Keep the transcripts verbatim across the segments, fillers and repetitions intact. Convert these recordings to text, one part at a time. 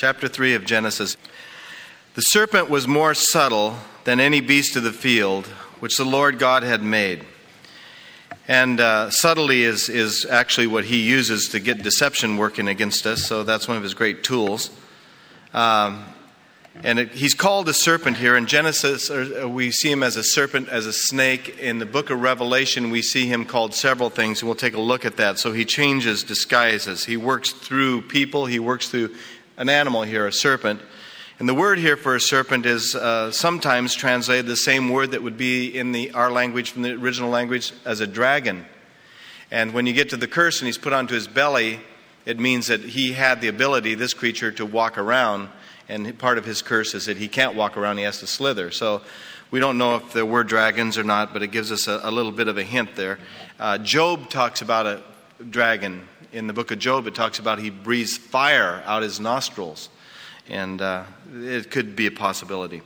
Chapter three of Genesis. The serpent was more subtle than any beast of the field, which the Lord God had made. And uh, subtlety is, is actually what he uses to get deception working against us, so that's one of his great tools. Um, and it, he's called a serpent here. In Genesis, or, we see him as a serpent, as a snake. In the book of Revelation, we see him called several things, and we'll take a look at that. So he changes disguises. He works through people. He works through an animal here, a serpent. And the word here for a serpent is uh, sometimes translated the same word that would be in the our language, from the original language, as a dragon. And when you get to the curse and he's put onto his belly, it means that he had the ability, this creature, to walk around. And part of his curse is that he can't walk around, he has to slither. So we don't know if there were dragons or not, but it gives us a, a little bit of a hint there. Uh, Job talks about a dragon. In the book of Job, it talks about he breathes fire out his nostrils. And uh, it could be a possibility.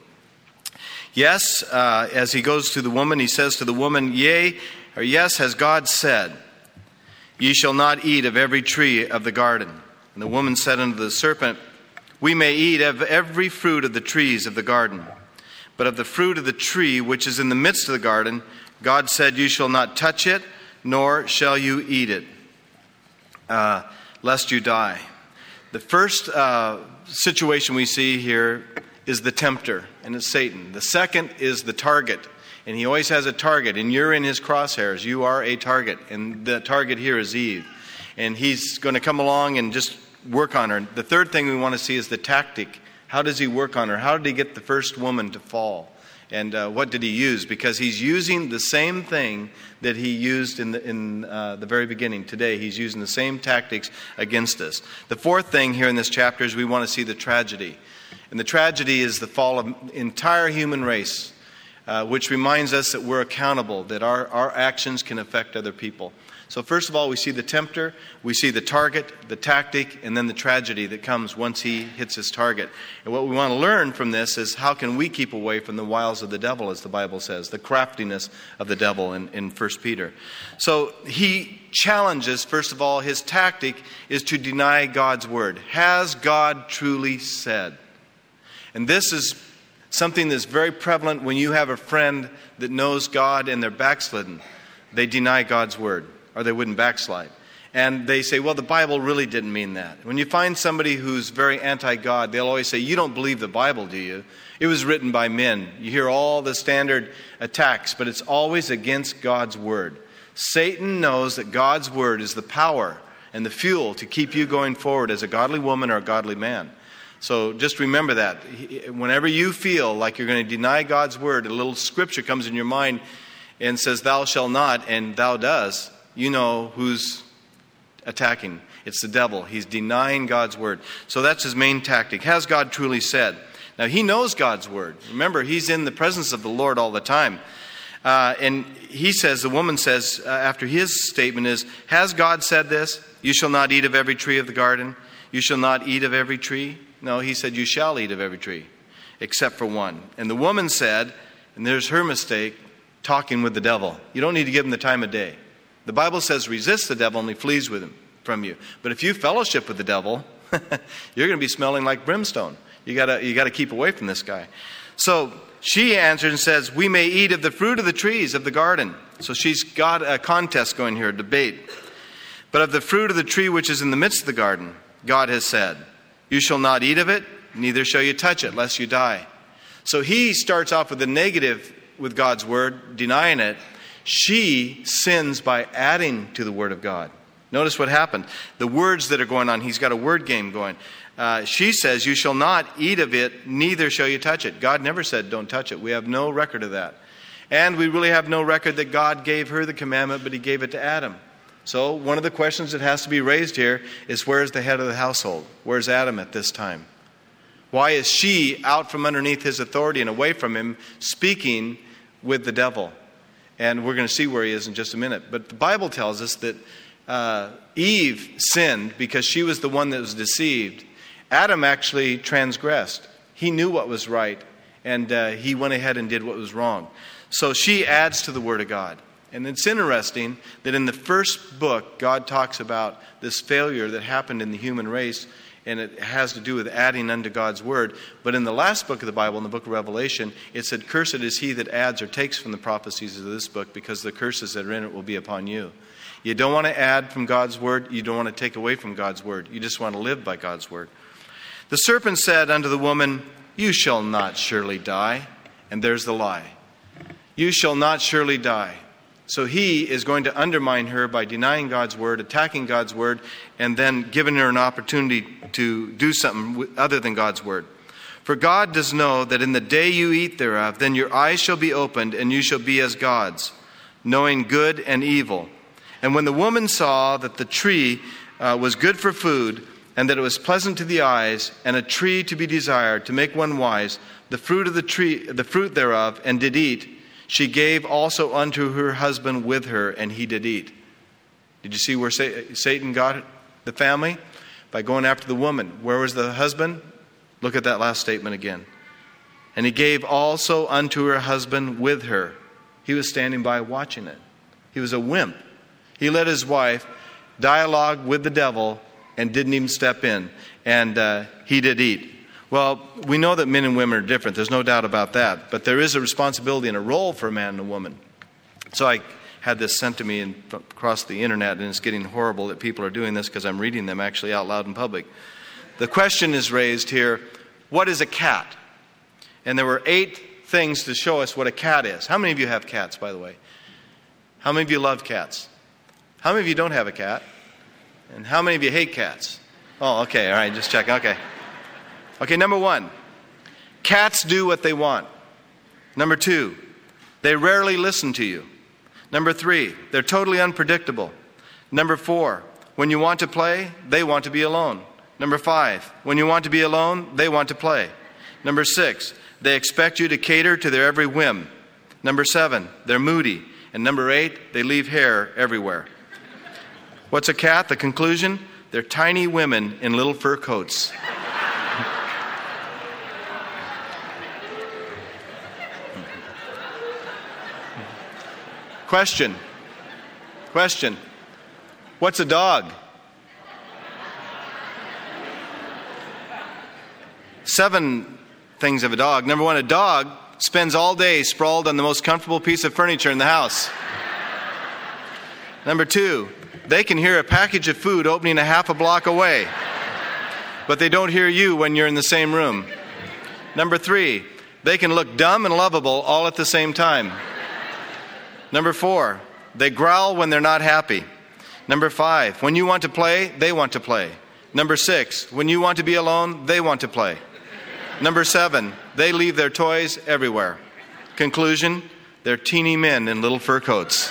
Yes, uh, as he goes to the woman, he says to the woman, Yea, or yes, has God said, Ye shall not eat of every tree of the garden. And the woman said unto the serpent, We may eat of every fruit of the trees of the garden. But of the fruit of the tree which is in the midst of the garden, God said, You shall not touch it, nor shall you eat it, uh, lest you die. The first uh, situation we see here is the tempter, and it's Satan. The second is the target, and he always has a target, and you're in his crosshairs. You are a target, and the target here is Eve. And he's going to come along and just work on her. The third thing we want to see is the tactic. How does he work on her? How did he get the first woman to fall? And uh, what did he use? Because he's using the same thing that he used in the, in uh, the very beginning. Today, he's using the same tactics against us. The fourth thing here in this chapter is we want to see the tragedy. And the tragedy is the fall of the entire human race, uh, which reminds us that we're accountable, that our, our actions can affect other people. So first of all, we see the tempter, we see the target, the tactic, and then the tragedy that comes once he hits his target. And what we want to learn from this is how can we keep away from the wiles of the devil, as the Bible says, the craftiness of the devil in, in First Peter. So he challenges, first of all, his tactic is to deny God's word. Has God truly said? And this is something that's very prevalent when you have a friend that knows God and they're backslidden. They deny God's word, or they wouldn't backslide. And they say, well, the Bible really didn't mean that. When you find somebody who's very anti-God, they'll always say, you don't believe the Bible, do you? It was written by men. You hear all the standard attacks, but it's always against God's word. Satan knows that God's word is the power and the fuel to keep you going forward as a godly woman or a godly man. So just remember that. Whenever you feel like you're going to deny God's word, a little scripture comes in your mind and says, thou shalt not, and thou does, you know who's attacking. It's the devil. He's denying God's word. So that's his main tactic. Has God truly said? Now, he knows God's word. Remember, he's in the presence of the Lord all the time. Uh, and he says, the woman says, uh, after his statement is, has God said this? You shall not eat of every tree of the garden. You shall not eat of every tree. No, he said, you shall eat of every tree, except for one. And the woman said, and there's her mistake, talking with the devil. You don't need to give him the time of day. The Bible says resist the devil and he flees with him from you. But if you fellowship with the devil, you're going to be smelling like brimstone. You got to you got to keep away from this guy. So she answered and says, we may eat of the fruit of the trees of the garden. So she's got a contest going here, a debate. But of the fruit of the tree which is in the midst of the garden, God has said, you shall not eat of it, neither shall you touch it, lest you die. So he starts off with the negative with God's word, denying it. She sins by adding to the word of God. Notice what happened. The words that are going on, he's got a word game going. Uh, she says, you shall not eat of it, neither shall you touch it. God never said don't touch it. We have no record of that. And we really have no record that God gave her the commandment, but he gave it to Adam. So one of the questions that has to be raised here is, where's the head of the household? Where's Adam at this time? Why is she out from underneath his authority and away from him, speaking with the devil? And we're going to see where he is in just a minute. But the Bible tells us that uh, Eve sinned because she was the one that was deceived. Adam actually transgressed. He knew what was right, and uh, he went ahead and did what was wrong. So she adds to the Word of God. And it's interesting that in the first book, God talks about this failure that happened in the human race and it has to do with adding unto God's word. But in the last book of the Bible, in the book of Revelation, it said, "Cursed is he that adds or takes from the prophecies of this book, because the curses that are in it will be upon you." You don't want to add from God's word. You don't want to take away from God's word. You just want to live by God's word. The serpent said unto the woman, "You shall not surely die." And there's the lie. You shall not surely die. So he is going to undermine her by denying God's word, attacking God's word, and then giving her an opportunity to do something other than God's word. "For God does know that in the day you eat thereof, then your eyes shall be opened, and you shall be as gods, knowing good and evil. And when the woman saw that the tree uh, was good for food, and that it was pleasant to the eyes, and a tree to be desired, to make one wise, the fruit of the tree, the fruit thereof, and did eat, she gave also unto her husband with her, and he did eat." Did you see where Satan got the family? By going after the woman. Where was the husband? Look at that last statement again. "And he gave also unto her husband with her." He was standing by watching it. He was a wimp. He let his wife dialogue with the devil and didn't even step in. And uh, he did eat. Well, we know that men and women are different. There's no doubt about that. But there is a responsibility and a role for a man and a woman. So I had this sent to me in, across the internet, and it's getting horrible that people are doing this because I'm reading them actually out loud in public. The question is raised here, what is a cat? And there were eight things to show us what a cat is. How many of you have cats, by the way? How many of you love cats? How many of you don't have a cat? And how many of you hate cats? Oh, okay, all right, just check, okay. Okay, number one, cats do what they want. Number two, they rarely listen to you. Number three, they're totally unpredictable. Number four, when you want to play, they want to be alone. Number five, when you want to be alone, they want to play. Number six, they expect you to cater to their every whim. Number seven, they're moody. And number eight, they leave hair everywhere. What's a cat? The conclusion? They're tiny women in little fur coats. Question. Question. What's a dog? Seven things of a dog. Number one, a dog spends all day sprawled on the most comfortable piece of furniture in the house. Number two, they can hear a package of food opening a half a block away, but they don't hear you when you're in the same room. Number three, they can look dumb and lovable all at the same time. Number four, they growl when they're not happy. Number five, when you want to play, they want to play. Number six, when you want to be alone, they want to play. Number seven, they leave their toys everywhere. Conclusion, they're teeny men in little fur coats.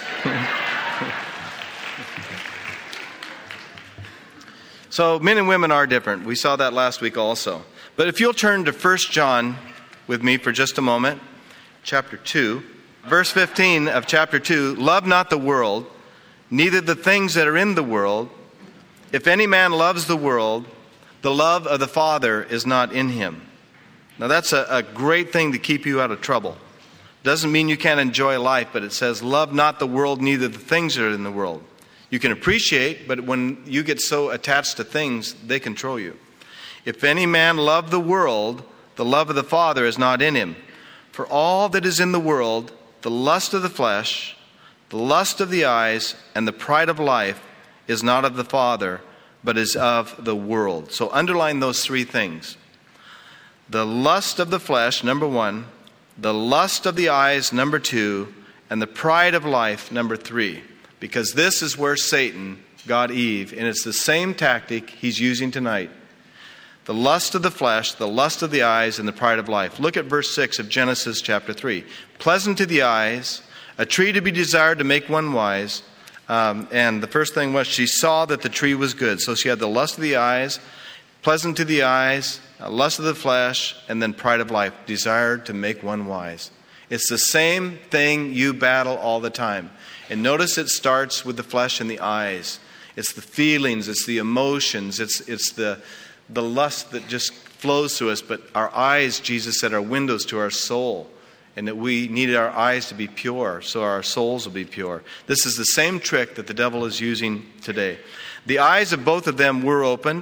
So men and women are different. We saw that last week also. But if you'll turn to First John with me for just a moment, chapter two. Verse fifteen of chapter two, "Love not the world, neither the things that are in the world. If any man loves the world, the love of the Father is not in him." Now that's a, a great thing to keep you out of trouble. Doesn't mean you can't enjoy life, but it says, "Love not the world, neither the things that are in the world." You can appreciate, but when you get so attached to things, they control you. "If any man love the world, the love of the Father is not in him. For all that is in the world, the lust of the flesh, the lust of the eyes, and the pride of life is not of the Father, but is of the world." So underline those three things. The lust of the flesh, number one. The lust of the eyes, number two. And the pride of life, number three. Because this is where Satan got Eve, and it's the same tactic he's using tonight. The lust of the flesh, the lust of the eyes, and the pride of life. Look at verse six of Genesis chapter three. "Pleasant to the eyes, a tree to be desired to make one wise." Um, and the first thing was she saw that the tree was good. So she had the lust of the eyes, pleasant to the eyes, lust of the flesh, and then pride of life, desired to make one wise. It's the same thing you battle all the time. And notice it starts with the flesh and the eyes. It's the feelings, it's the emotions, it's it's the the lust that just flows through us. But our eyes, Jesus said, are windows to our soul. And that we needed our eyes to be pure, so our souls will be pure. This is the same trick that the devil is using today. The eyes of both of them were opened,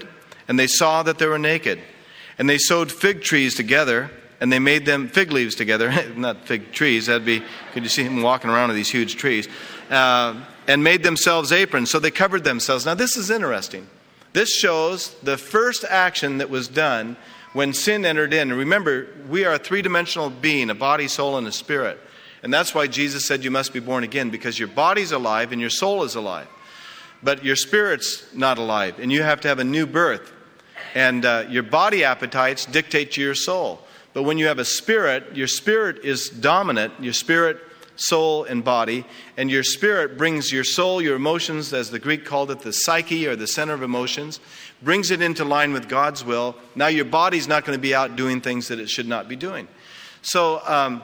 and they saw that they were naked. And they sewed fig trees together, and they made them, fig leaves together, not fig trees, that'd be, could you see him walking around with these huge trees, uh, and made themselves aprons, so they covered themselves. Now this is interesting. This shows the first action that was done when sin entered in. And remember, we are a three-dimensional being, a body, soul, and a spirit. And that's why Jesus said you must be born again, because your body's alive and your soul is alive. But your spirit's not alive, and you have to have a new birth. And uh, your body appetites dictate to your soul. But when you have a spirit, your spirit is dominant, your spirit, soul, and body. And your spirit brings your soul, your emotions, as the Greek called it, the psyche or the center of emotions, brings it into line with God's will. Now your body's not going to be out doing things that it should not be doing. So um,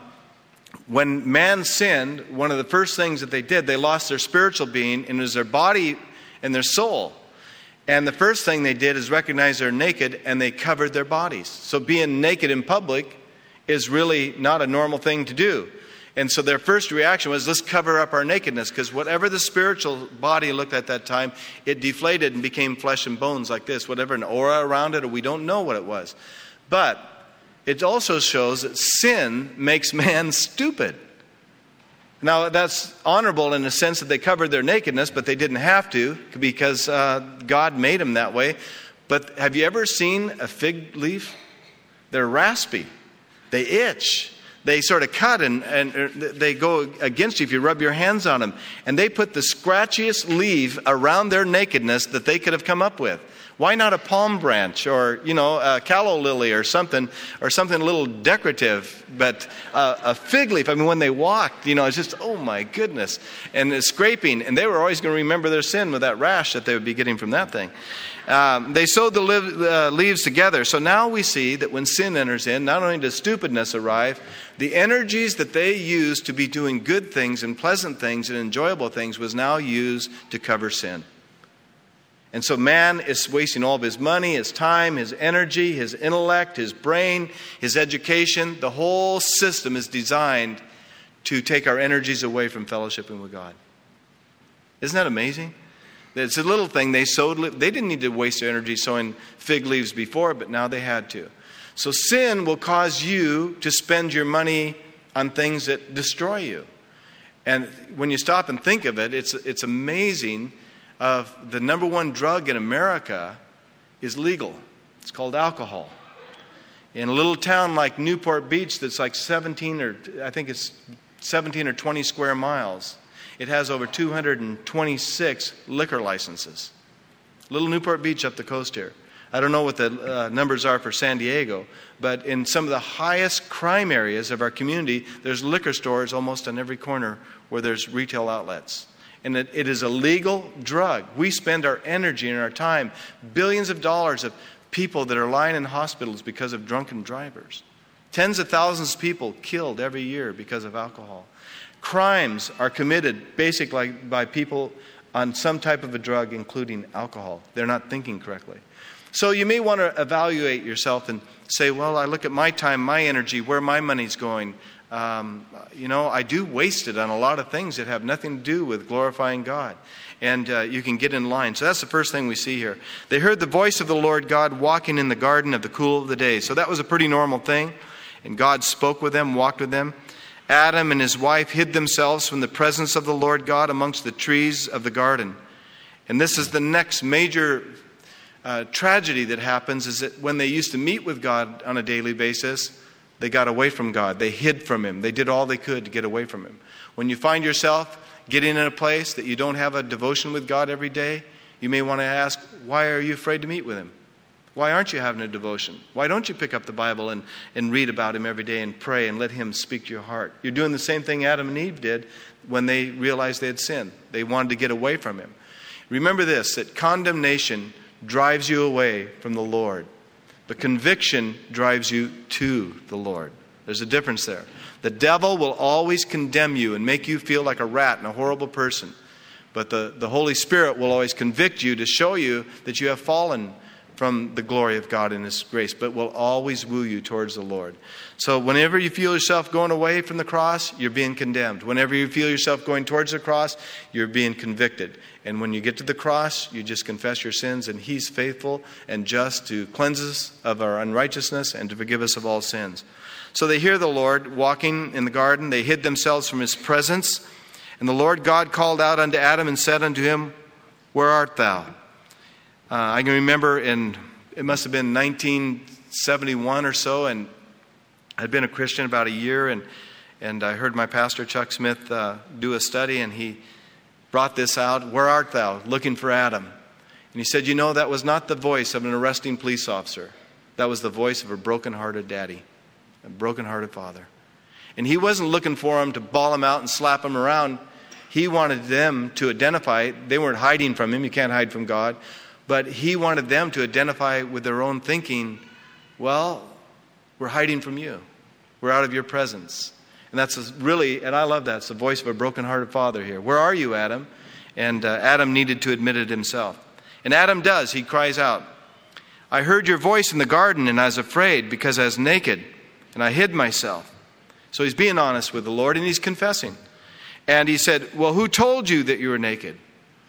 when man sinned, one of the first things that they did, they lost their spiritual being, and it was their body and their soul. And the first thing they did is recognize they're naked, and they covered their bodies. So being naked in public is really not a normal thing to do. And so their first reaction was, let's cover up our nakedness, because whatever the spiritual body looked at that time, it deflated and became flesh and bones like this, whatever, an aura around it, or we don't know what it was. But it also shows that sin makes man stupid. Now, that's honorable in the sense that they covered their nakedness, but they didn't have to, because uh, God made them that way. But have you ever seen a fig leaf? They're raspy. They itch. They sort of cut, and, and they go against you if you rub your hands on them. And they put the scratchiest leaf around their nakedness that they could have come up with. Why not a palm branch, or, you know, a calla lily or something, or something a little decorative? But uh, a fig leaf, I mean, when they walked, you know, it's just, oh my goodness. And it's scraping, and they were always going to remember their sin with that rash that they would be getting from that thing. Um, they sewed the li- uh, leaves together. So now we see that when sin enters in, not only does stupidness arrive, the energies that they used to be doing good things and pleasant things and enjoyable things was now used to cover sin. And so man is wasting all of his money, his time, his energy, his intellect, his brain, his education. The whole system is designed to take our energies away from fellowshipping with God. Isn't that amazing? It's a little thing. They sowed. They didn't need to waste their energy sowing fig leaves before, but now they had to. So sin will cause you to spend your money on things that destroy you. And when you stop and think of it, it's it's amazing. Of the number one drug in America is legal. It's called alcohol. In a little town like Newport Beach that's like seventeen or I think it's seventeen or twenty square miles, it has over two hundred twenty-six liquor licenses. Little Newport Beach up the coast here. I don't know what the uh, numbers are for San Diego, but in some of the highest crime areas of our community, there's liquor stores almost on every corner where there's retail outlets. And it, it is a legal drug. We spend our energy and our time, billions of dollars of people that are lying in hospitals because of drunken drivers. Tens of thousands of people killed every year because of alcohol. Crimes are committed basically by people on some type of a drug, including alcohol. They're not thinking correctly. So you may want to evaluate yourself and say, well, I look at my time, my energy, where my money's going. Um, you know, I do waste it on a lot of things that have nothing to do with glorifying God. And uh, you can get in line. So that's the first thing we see here. They heard the voice of the Lord God walking in the garden of the cool of the day. So that was a pretty normal thing. And God spoke with them, walked with them. Adam and his wife hid themselves from the presence of the Lord God amongst the trees of the garden. And this is the next major uh, tragedy that happens, is that when they used to meet with God on a daily basis, they got away from God. They hid from Him. They did all they could to get away from Him. When you find yourself getting in a place that you don't have a devotion with God every day, you may want to ask, why are you afraid to meet with Him? Why aren't you having a devotion? Why don't you pick up the Bible and, and read about Him every day and pray and let Him speak to your heart? You're doing the same thing Adam and Eve did when they realized they had sinned. They wanted to get away from Him. Remember this, that condemnation drives you away from the Lord. But conviction drives you to the Lord. There's a difference there. The devil will always condemn you and make you feel like a rat and a horrible person. But the, the Holy Spirit will always convict you to show you that you have fallen from the glory of God and His grace, but will always woo you towards the Lord. So whenever you feel yourself going away from the cross, you're being condemned. Whenever you feel yourself going towards the cross, you're being convicted. And when you get to the cross, you just confess your sins, and He's faithful and just to cleanse us of our unrighteousness and to forgive us of all sins. So they hear the Lord walking in the garden. They hid themselves from His presence. And the Lord God called out unto Adam and said unto him, Where art thou? Uh, I can remember in, it must have been nineteen seventy-one or so, and I'd been a Christian about a year, and, and I heard my pastor, Chuck Smith, uh, do a study, and he brought this out, Where art thou? Looking for Adam. And he said, you know, that was not the voice of an arresting police officer. That was the voice of a broken-hearted daddy, a broken-hearted father. And he wasn't looking for him to bawl him out and slap him around. He wanted them to identify. They weren't hiding from him. You can't hide from God. But he wanted them to identify with their own thinking, well, we're hiding from you. We're out of your presence. And that's really, and I love that, it's the voice of a broken-hearted father here. Where are you, Adam? And uh, Adam needed to admit it himself. And Adam does. He cries out, I heard your voice in the garden, and I was afraid because I was naked, and I hid myself. So he's being honest with the Lord, and he's confessing. And he said, well, who told you that you were naked?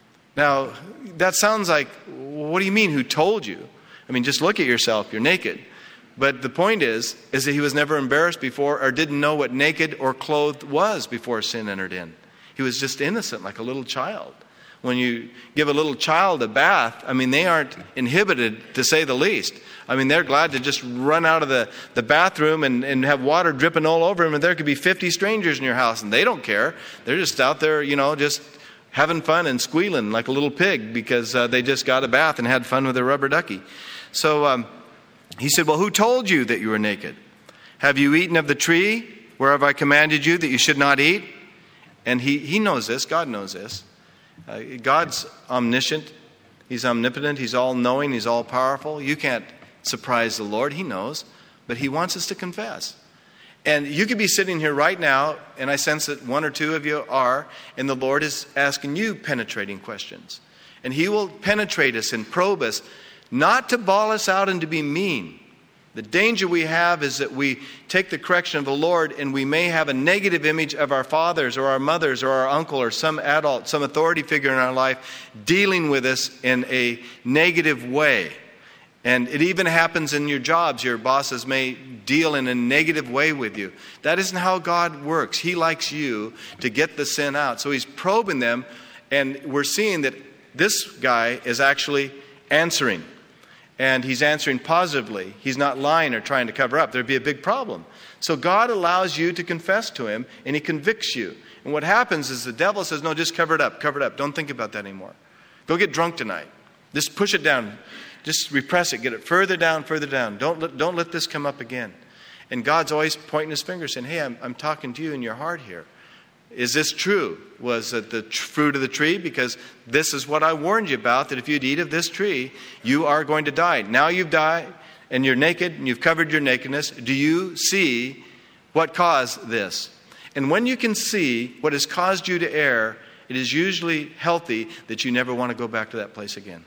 Now, that sounds like, what do you mean, who told you? I mean, just look at yourself, you're naked. But the point is, is that he was never embarrassed before or didn't know what naked or clothed was before sin entered in. He was just innocent, like a little child. When you give a little child a bath, I mean, they aren't inhibited, to say the least. I mean, they're glad to just run out of the, the bathroom and, and have water dripping all over them, and there could be fifty strangers in your house, and they don't care. They're just out there, you know, just having fun and squealing like a little pig because uh, they just got a bath and had fun with their rubber ducky. So um, he said, well, who told you that you were naked? Have you eaten of the tree whereof I commanded you that you should not eat? And he, he knows this. God knows this. Uh, God's omniscient. He's omnipotent. He's all-knowing. He's all-powerful. You can't surprise the Lord. He knows. But He wants us to confess. And you could be sitting here right now, and I sense that one or two of you are, and the Lord is asking you penetrating questions. And He will penetrate us and probe us, not to bawl us out and to be mean. The danger we have is that we take the correction of the Lord and we may have a negative image of our fathers or our mothers or our uncle or some adult, some authority figure in our life dealing with us in a negative way. And it even happens in your jobs. Your bosses may deal in a negative way with you. That isn't how God works. He likes you to get the sin out. So He's probing them, and we're seeing that this guy is actually answering. And he's answering positively. He's not lying or trying to cover up. There'd be a big problem. So God allows you to confess to Him, and He convicts you. And what happens is the devil says, no, just cover it up, cover it up. Don't think about that anymore. Go get drunk tonight. Just push it down. Just repress it. Get it further down, further down. Don't let, don't let this come up again. And God's always pointing His finger saying, hey, I'm, I'm talking to you in your heart here. Is this true? Was it the tr- fruit of the tree? Because this is what I warned you about, that if you'd eat of this tree, you are going to die. Now you've died, and you're naked, and you've covered your nakedness. Do you see what caused this? And when you can see what has caused you to err, it is usually healthy that you never want to go back to that place again.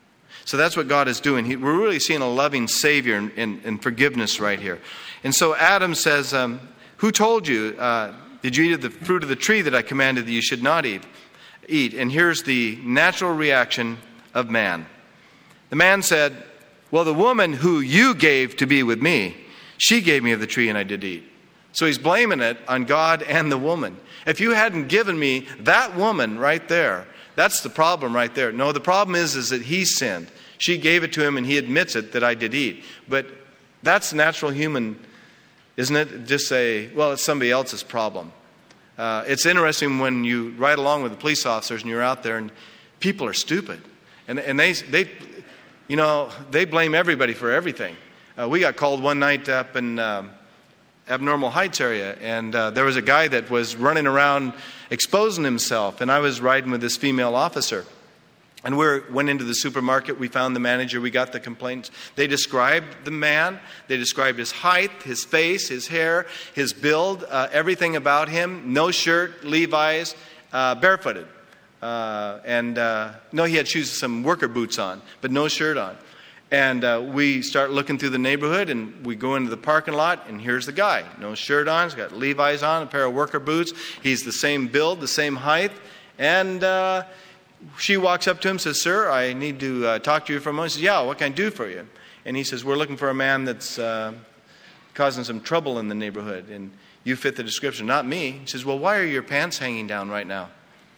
So that's what God is doing. He, we're really seeing a loving Savior and, and, and forgiveness right here. And so Adam says, um, who told you... Uh, Did you eat of the fruit of the tree that I commanded that you should not eat? Eat. And here's the natural reaction of man. The man said, well, the woman who you gave to be with me, she gave me of the tree and I did eat. So he's blaming it on God and the woman. If you hadn't given me that woman right there, that's the problem right there. No, the problem is, is that he sinned. She gave it to him and he admits it that I did eat. But that's natural human, isn't it? Just say, well, it's somebody else's problem. Uh, it's interesting when you ride along with the police officers and you're out there and people are stupid. And, and they, they, you know, they blame everybody for everything. Uh, we got called one night up in um, Abnormal Heights area, and uh, there was a guy that was running around exposing himself, and I was riding with this female officer. And we went into the supermarket, we found the manager, we got the complaints. They described the man, they described his height, his face, his hair, his build, uh, everything about him. No shirt, Levi's, uh, barefooted. Uh, and uh, no, he had shoes, some worker boots on, but no shirt on. And uh, we start looking through the neighborhood, and we go into the parking lot, and here's the guy. No shirt on, he's got Levi's on, a pair of worker boots. He's the same build, the same height. And uh, she walks up to him, says, "Sir, I need to uh, talk to you for a moment." He says, "Yeah, what can I do for you?" And he says, "We're looking for a man that's uh, causing some trouble in the neighborhood, and you fit the description." "Not me." He says, "Well, why are your pants hanging down right now?"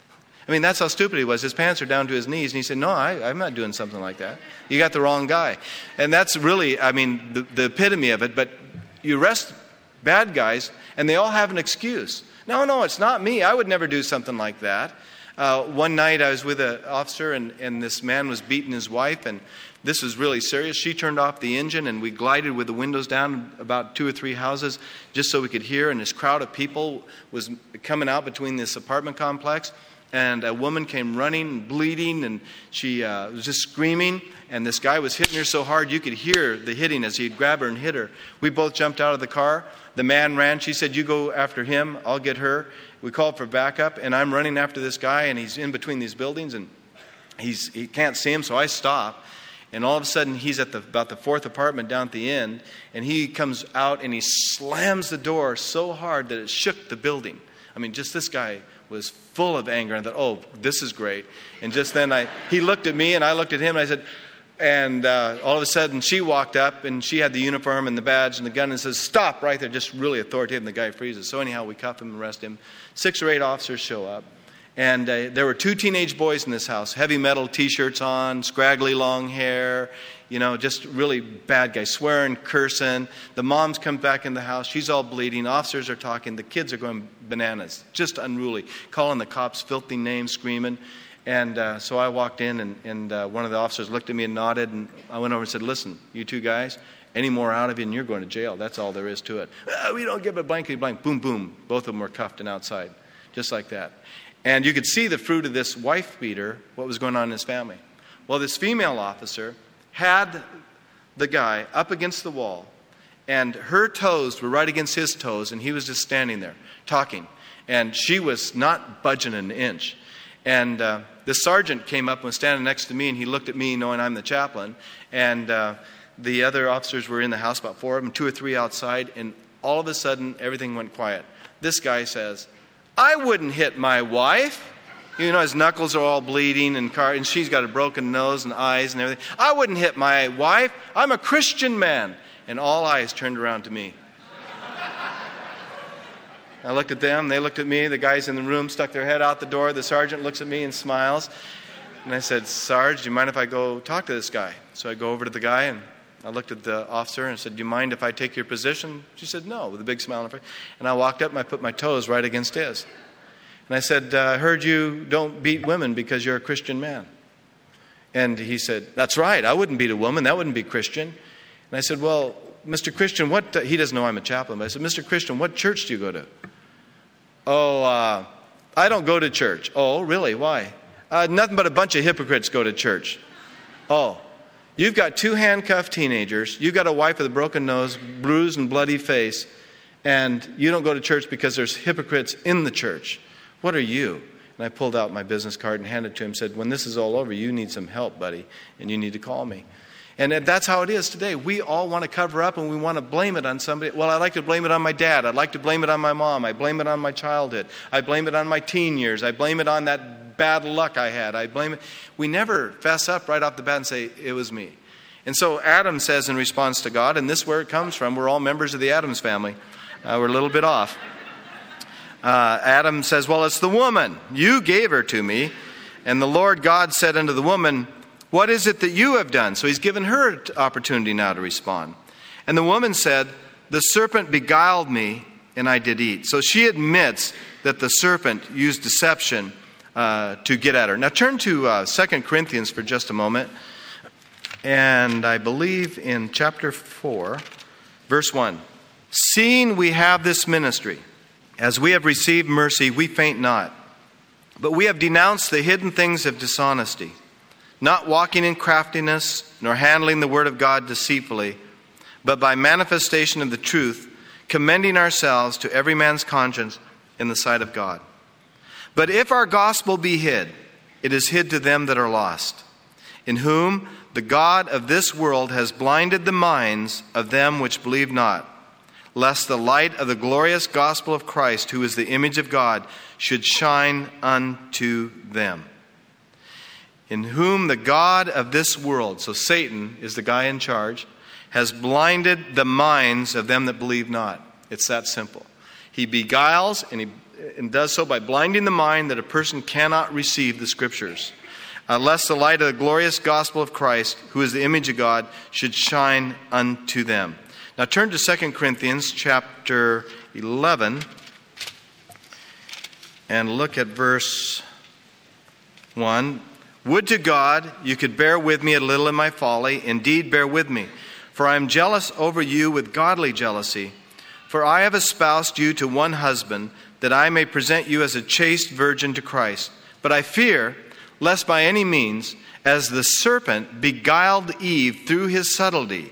I mean, that's how stupid he was. His pants are down to his knees. And he said, "No, I, I'm not doing something like that. You got the wrong guy." And that's really, I mean, the, the epitome of it. But you arrest bad guys, and they all have an excuse. "No, no, it's not me. I would never do something like that." Uh, one night I was with an officer, and, and this man was beating his wife, and this was really serious. She turned off the engine, and we glided with the windows down about two or three houses just so we could hear. And this crowd of people was coming out between this apartment complex. And a woman came running, bleeding, and she uh, was just screaming. And this guy was hitting her so hard you could hear the hitting as he'd grab her and hit her. We both jumped out of the car. The man ran. She said, "You go after him. I'll get her." We called for backup, and I'm running after this guy, and he's in between these buildings, and he's he can't see him, so I stop. And all of a sudden, he's at the, about the fourth apartment down at the end, and he comes out, and he slams the door so hard that it shook the building. I mean, just this guy was full of anger, and thought, "Oh, this is great." And just then I he looked at me, and I looked at him, and I said, and uh, all of a sudden she walked up, and she had the uniform and the badge and the gun, and says, "Stop," right there, just really authoritative, and the guy freezes. So anyhow, we cuff him and arrest him. Six or eight officers show up, and uh, there were two teenage boys in this house, heavy metal T-shirts on, scraggly long hair, you know, just really bad guys, swearing, cursing. The mom's come back in the house. She's all bleeding. Officers are talking. The kids are going bananas, just unruly, calling the cops filthy names, screaming. And uh, so I walked in, and, and uh, one of the officers looked at me and nodded. And I went over and said, "Listen, you two guys, any more out of you and you're going to jail. That's all there is to it." "Oh, we don't give a blankety blank." Boom, boom. Both of them were cuffed and outside, just like that. And you could see the fruit of this wife beater, what was going on in his family. Well, this female officer had the guy up against the wall, and her toes were right against his toes, and he was just standing there talking. And she was not budging an inch. And uh, the sergeant came up and was standing next to me, and he looked at me knowing I'm the chaplain. And uh, the other officers were in the house, about four of them, two or three outside, and all of a sudden everything went quiet. This guy says, "I wouldn't hit my wife." You know, his knuckles are all bleeding, and, car- and she's got a broken nose and eyes and everything. "I wouldn't hit my wife. I'm a Christian man." And all eyes turned around to me. I looked at them. They looked at me. The guys in the room stuck their head out the door. The sergeant looks at me and smiles. And I said, "Sarge, do you mind if I go talk to this guy?" So I go over to the guy, and I looked at the officer and said, "Do you mind if I take your position?" She said, "No," with a big smile on her face. And I walked up, and I put my toes right against his. And I said, "I uh, heard you don't beat women because you're a Christian man." And he said, "That's right. I wouldn't beat a woman. That wouldn't be Christian." And I said, "Well, Mister Christian, what..." Uh, he doesn't know I'm a chaplain, but I said, "Mister Christian, what church do you go to?" "Oh, uh, I don't go to church." "Oh, really? Why?" Uh, "nothing but a bunch of hypocrites go to church." "Oh, you've got two handcuffed teenagers. You've got a wife with a broken nose, bruised and bloody face, and you don't go to church because there's hypocrites in the church. What are you?" And I pulled out my business card and handed it to him and said, "When this is all over, you need some help, buddy, and you need to call me." And that's how it is today. We all want to cover up, and we want to blame it on somebody. Well, I like to blame it on my dad. I'd like to blame it on my mom. I blame it on my childhood. I blame it on my teen years. I blame it on that bad luck I had. I blame it. We never fess up right off the bat and say, "It was me." And so Adam says in response to God, and this is where it comes from. We're all members of the Addams family. Uh, we're a little bit off. Uh, Adam says, "Well, it's the woman. You gave her to me." And the Lord God said unto the woman, "What is it that you have done?" So he's given her an opportunity now to respond. And the woman said, "The serpent beguiled me, and I did eat." So she admits that the serpent used deception uh, to get at her. Now turn to uh, Second Corinthians for just a moment. And I believe in chapter four, verse one. "Seeing we have this ministry, as we have received mercy, we faint not. But we have denounced the hidden things of dishonesty, not walking in craftiness, nor handling the word of God deceitfully, but by manifestation of the truth, commending ourselves to every man's conscience in the sight of God. But if our gospel be hid, it is hid to them that are lost, in whom the God of this world has blinded the minds of them which believe not, lest the light of the glorious gospel of Christ, who is the image of God, should shine unto them. In whom the God of this world," so Satan is the guy in charge, "has blinded the minds of them that believe not." It's that simple. He beguiles, and he and does so by blinding the mind that a person cannot receive the Scriptures, uh, lest the light of the glorious gospel of Christ, who is the image of God, should shine unto them. Now turn to Second Corinthians chapter eleven and look at verse one. "Would to God you could bear with me a little in my folly. Indeed, bear with me. For I am jealous over you with godly jealousy. For I have espoused you to one husband, that I may present you as a chaste virgin to Christ. But I fear, lest by any means, as the serpent beguiled Eve through his subtlety,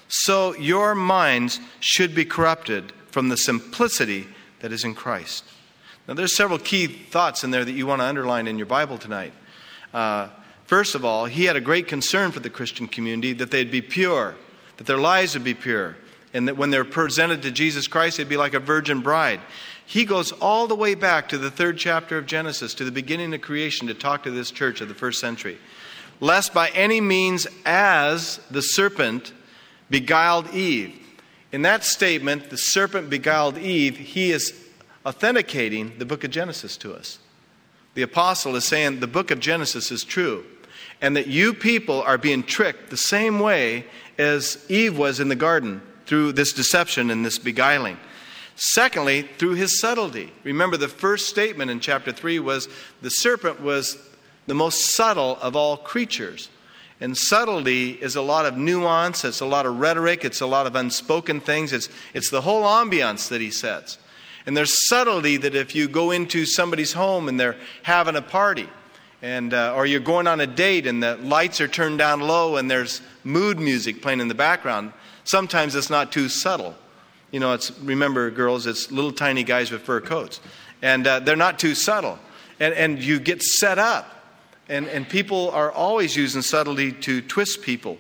so your minds should be corrupted from the simplicity that is in Christ." Now there's several key thoughts in there that you want to underline in your Bible tonight. Uh, first of all, he had a great concern for the Christian community, that they'd be pure, that their lives would be pure, and that when they're presented to Jesus Christ, they'd be like a virgin bride. He goes all the way back to the third chapter of Genesis, to the beginning of creation, to talk to this church of the first century. "Lest by any means as the serpent beguiled Eve." In that statement, the serpent beguiled Eve, he is authenticating the book of Genesis to us. The apostle is saying the book of Genesis is true, and that you people are being tricked the same way as Eve was in the garden through this deception and this beguiling. Secondly, through his subtlety. Remember, the first statement in chapter three was the serpent was the most subtle of all creatures. And subtlety is a lot of nuance, it's a lot of rhetoric, it's a lot of unspoken things. It's, it's the whole ambiance that he sets. And there's subtlety that if you go into somebody's home and they're having a party, and uh, or you're going on a date and the lights are turned down low and there's mood music playing in the background, sometimes it's not too subtle. You know, it's remember, girls, it's little tiny guys with fur coats. And uh, they're not too subtle. And, and you get set up. And, and people are always using subtlety to twist people.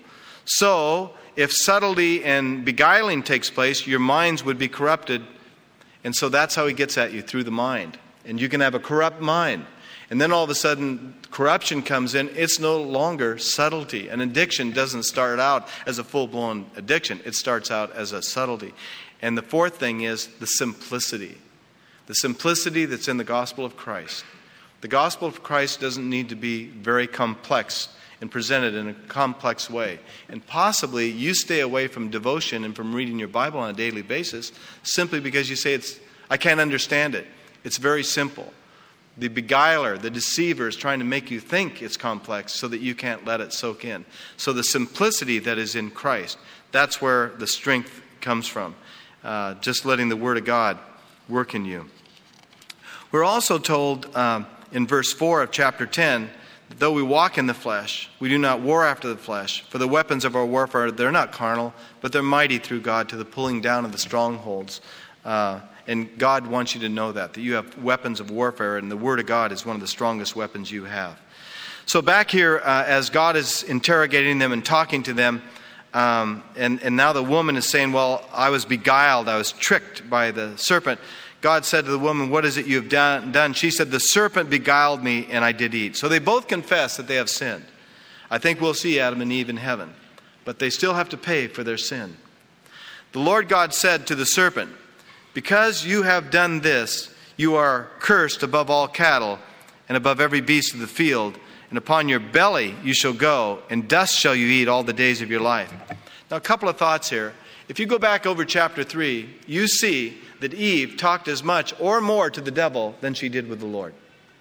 So, if subtlety and beguiling takes place, your minds would be corrupted. And so that's how he gets at you, through the mind. And you can have a corrupt mind. And then all of a sudden, corruption comes in. It's no longer subtlety. An addiction doesn't start out as a full-blown addiction. It starts out as a subtlety. And the fourth thing is the simplicity. The simplicity that's in the gospel of Christ. The gospel of Christ doesn't need to be very complex and presented in a complex way. And possibly you stay away from devotion and from reading your Bible on a daily basis simply because you say, it's I can't understand it. It's very simple. The beguiler, the deceiver is trying to make you think it's complex so that you can't let it soak in. So the simplicity that is in Christ, that's where the strength comes from. Uh, just letting the Word of God work in you. We're also told um, in verse four of chapter ten, that though we walk in the flesh, we do not war after the flesh. For the weapons of our warfare, they're not carnal, but they're mighty through God to the pulling down of the strongholds. Uh, and God wants you to know that, that you have weapons of warfare, and the Word of God is one of the strongest weapons you have. So back here, uh, as God is interrogating them and talking to them, Um, and, and now the woman is saying, well, I was beguiled, I was tricked by the serpent. God said to the woman, what is it you have done? done? She said, the serpent beguiled me and I did eat. So they both confess that they have sinned. I think we'll see Adam and Eve in heaven. But they still have to pay for their sin. The Lord God said to the serpent, because you have done this, you are cursed above all cattle and above every beast of the field. And upon your belly you shall go, and dust shall you eat all the days of your life. Now, a couple of thoughts here. If you go back over chapter three, you see that Eve talked as much or more to the devil than she did with the Lord.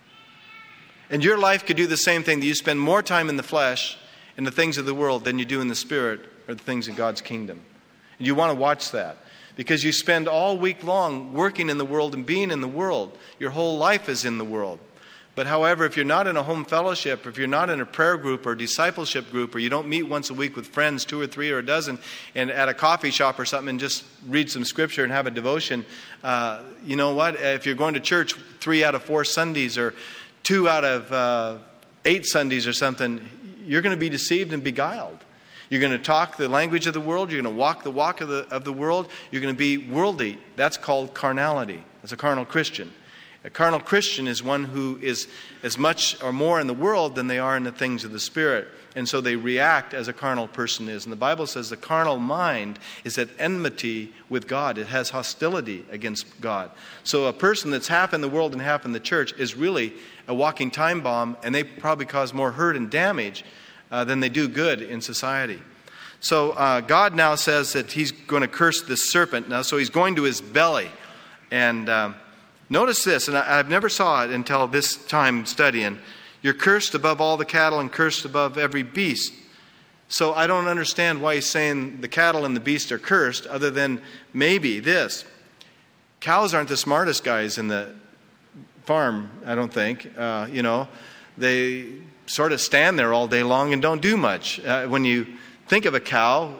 And your life could do the same thing, that you spend more time in the flesh and the things of the world than you do in the Spirit or the things of God's kingdom. And you want to watch that, because you spend all week long working in the world and being in the world. Your whole life is in the world. But however, if you're not in a home fellowship, if you're not in a prayer group or discipleship group, or you don't meet once a week with friends, two or three or a dozen, and at a coffee shop or something and just read some scripture and have a devotion, uh, you know what? If you're going to church three out of four Sundays or two out of uh, eight Sundays or something, you're going to be deceived and beguiled. You're going to talk the language of the world. You're going to walk the walk of the, of the world. You're going to be worldly. That's called carnality. That's a carnal Christian. A carnal Christian is one who is as much or more in the world than they are in the things of the Spirit. And so they react as a carnal person is. And the Bible says the carnal mind is at enmity with God. It has hostility against God. So a person that's half in the world and half in the church is really a walking time bomb, and they probably cause more hurt and damage uh, than they do good in society. So uh, God now says that he's going to curse this serpent. Now, so he's going to his belly. And um, notice this, and I, I've never saw it until this time studying. You're cursed above all the cattle and cursed above every beast. So I don't understand why he's saying the cattle and the beast are cursed, other than maybe this. Cows aren't the smartest guys in the farm, I don't think. Uh, you know, they sort of stand there all day long and don't do much. Uh, when you think of a cow,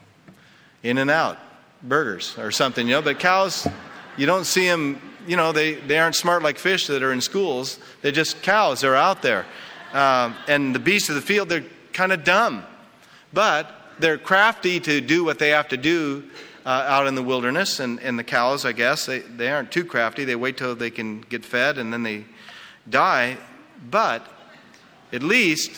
in and out, burgers or something, you know, but cows, you don't see them. You know, they, they aren't smart like fish that are in schools. They're just cows. They're out there. Um, and the beasts of the field, they're kind of dumb. But they're crafty to do what they have to do uh, out in the wilderness. And, and the cows, I guess, they, they aren't too crafty. They wait till they can get fed and then they die. But at least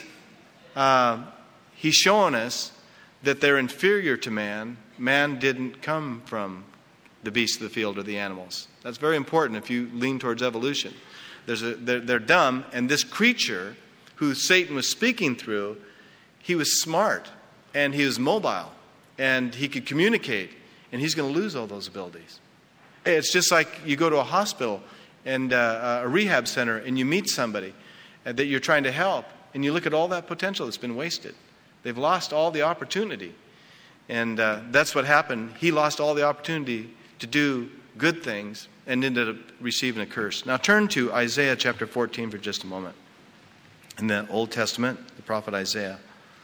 uh, he's showing us that they're inferior to man. Man didn't come from the beasts of the field or the animals. That's very important if you lean towards evolution. There's a, they're, they're dumb, and this creature who Satan was speaking through, he was smart, and he was mobile, and he could communicate, and he's going to lose all those abilities. Hey, it's just like you go to a hospital and uh, a rehab center, and you meet somebody that you're trying to help, and you look at all that potential that's been wasted. They've lost all the opportunity, and uh, that's what happened. He lost all the opportunity to do good things and ended up receiving a curse. Now turn to Isaiah chapter fourteen for just a moment. In the Old Testament, the prophet Isaiah.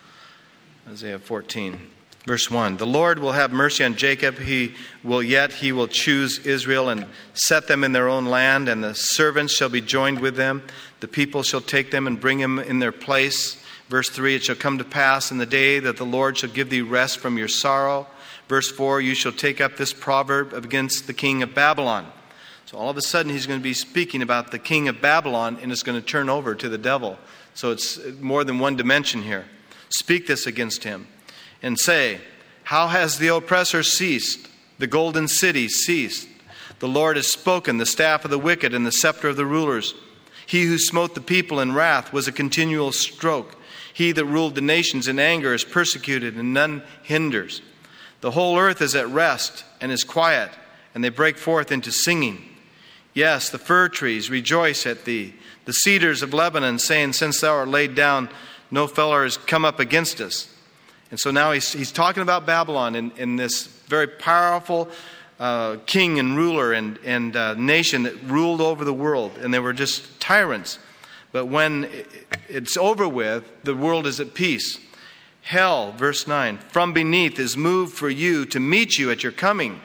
Isaiah fourteen, verse one. The Lord will have mercy on Jacob. He will yet he will choose Israel and set them in their own land, and the servants shall be joined with them. The people shall take them and bring them in their place. Verse three, it shall come to pass in the day that the Lord shall give thee rest from your sorrow. Verse four, you shall take up this proverb against the king of Babylon. So all of a sudden he's going to be speaking about the king of Babylon, and it's going to turn over to the devil. So it's more than one dimension here. Speak this against him and say, how has the oppressor ceased? The golden city ceased. The Lord has spoken, the staff of the wicked and the scepter of the rulers. He who smote the people in wrath was a continual stroke. He that ruled the nations in anger is persecuted, and none hinders. The whole earth is at rest and is quiet, and they break forth into singing. Yes, the fir trees rejoice at thee, the cedars of Lebanon, saying, since thou art laid down, no fellow has come up against us. And so now he's, he's talking about Babylon in, in this very powerful uh, king and ruler and, and uh, nation that ruled over the world, and they were just tyrants. But when it's over with, the world is at peace. Hell, verse nine, from beneath is moved for you to meet you at your coming.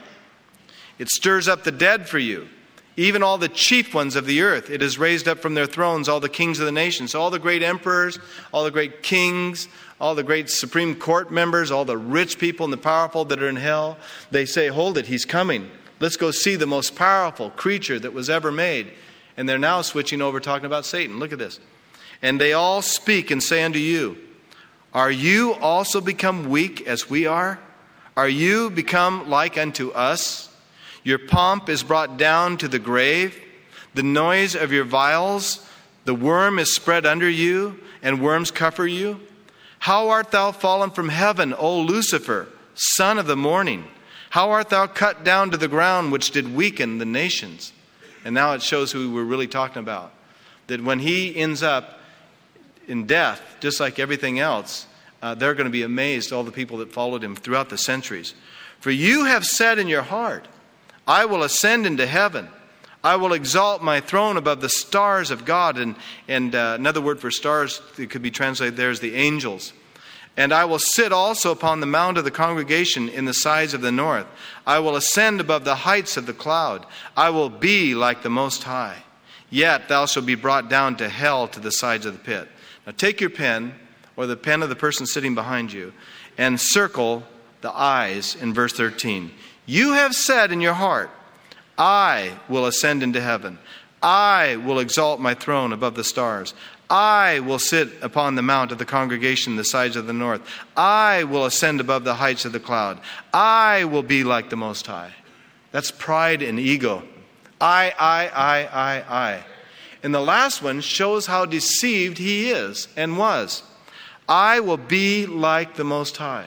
It stirs up the dead for you, even all the chief ones of the earth. It has raised up from their thrones all the kings of the nations, all the great emperors, all the great kings, all the great Supreme Court members, all the rich people and the powerful that are in hell. They say, hold it, he's coming. Let's go see the most powerful creature that was ever made. And they're now switching over talking about Satan. Look at this. And they all speak and say unto you, are you also become weak as we are? Are you become like unto us? Your pomp is brought down to the grave. The noise of your viols, the worm is spread under you, and worms cover you. How art thou fallen from heaven, O Lucifer, son of the morning? How art thou cut down to the ground, which did weaken the nations? And now it shows who we're really talking about. That when he ends up in death, just like everything else, uh, they're going to be amazed, all the people that followed him throughout the centuries. For you have said in your heart, I will ascend into heaven. I will exalt my throne above the stars of God. And, and uh, another word for stars that could be translated there is the angels. And I will sit also upon the mount of the congregation in the sides of the north. I will ascend above the heights of the cloud. I will be like the Most High. Yet thou shalt be brought down to hell, to the sides of the pit. Now take your pen or the pen of the person sitting behind you, and circle the eyes in verse thirteen. You have said in your heart, I will ascend into heaven. I will exalt my throne above the stars. I will sit upon the mount of the congregation, the sides of the north. I will ascend above the heights of the cloud. I will be like the Most High. That's pride and ego. I, I, I, I, I. And the last one shows how deceived he is and was. I will be like the Most High.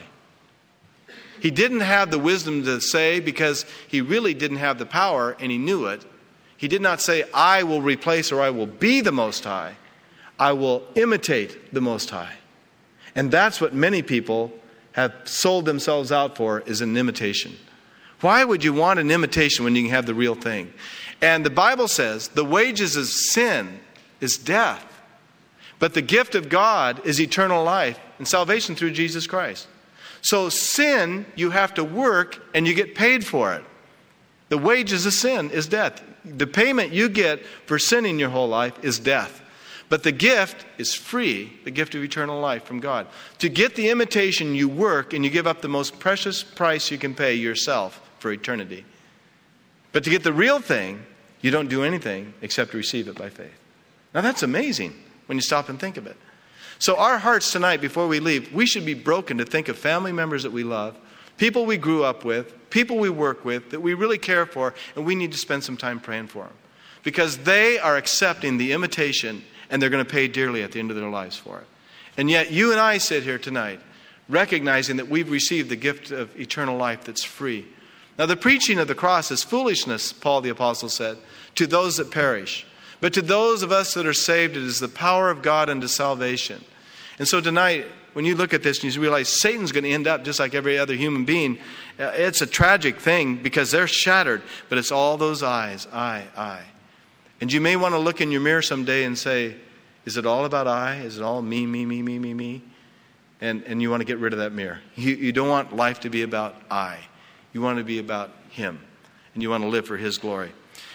He didn't have the wisdom to say, because he really didn't have the power and he knew it. He did not say, I will replace or I will be the Most High. I will imitate the Most High. And that's what many people have sold themselves out for, is an imitation. Why would you want an imitation when you can have the real thing? And the Bible says the wages of sin is death. But the gift of God is eternal life and salvation through Jesus Christ. So sin, you have to work and you get paid for it. The wages of sin is death. The payment you get for sinning your whole life is death. But the gift is free, the gift of eternal life from God. To get the imitation, you work and you give up the most precious price you can pay, yourself, for eternity. But to get the real thing, you don't do anything except receive it by faith. Now that's amazing when you stop and think of it. So our hearts tonight, before we leave, we should be broken to think of family members that we love, people we grew up with, people we work with, that we really care for, and we need to spend some time praying for them. Because they are accepting the imitation, and they're going to pay dearly at the end of their lives for it. And yet you and I sit here tonight recognizing that we've received the gift of eternal life that's free. Now the preaching of the cross is foolishness, Paul the Apostle said, to those that perish. But to those of us that are saved, it is the power of God unto salvation. And so tonight, when you look at this and you realize Satan's going to end up just like every other human being, it's a tragic thing because they're shattered. But it's all those eyes, I, I. And you may want to look in your mirror someday and say, is it all about I? Is it all me, me, me, me, me, me? And, and you want to get rid of that mirror. You, you don't want life to be about I. You want to be about Him. And you want to live for His glory.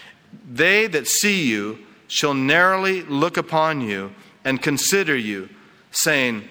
They that see you shall narrowly look upon you and consider you, saying,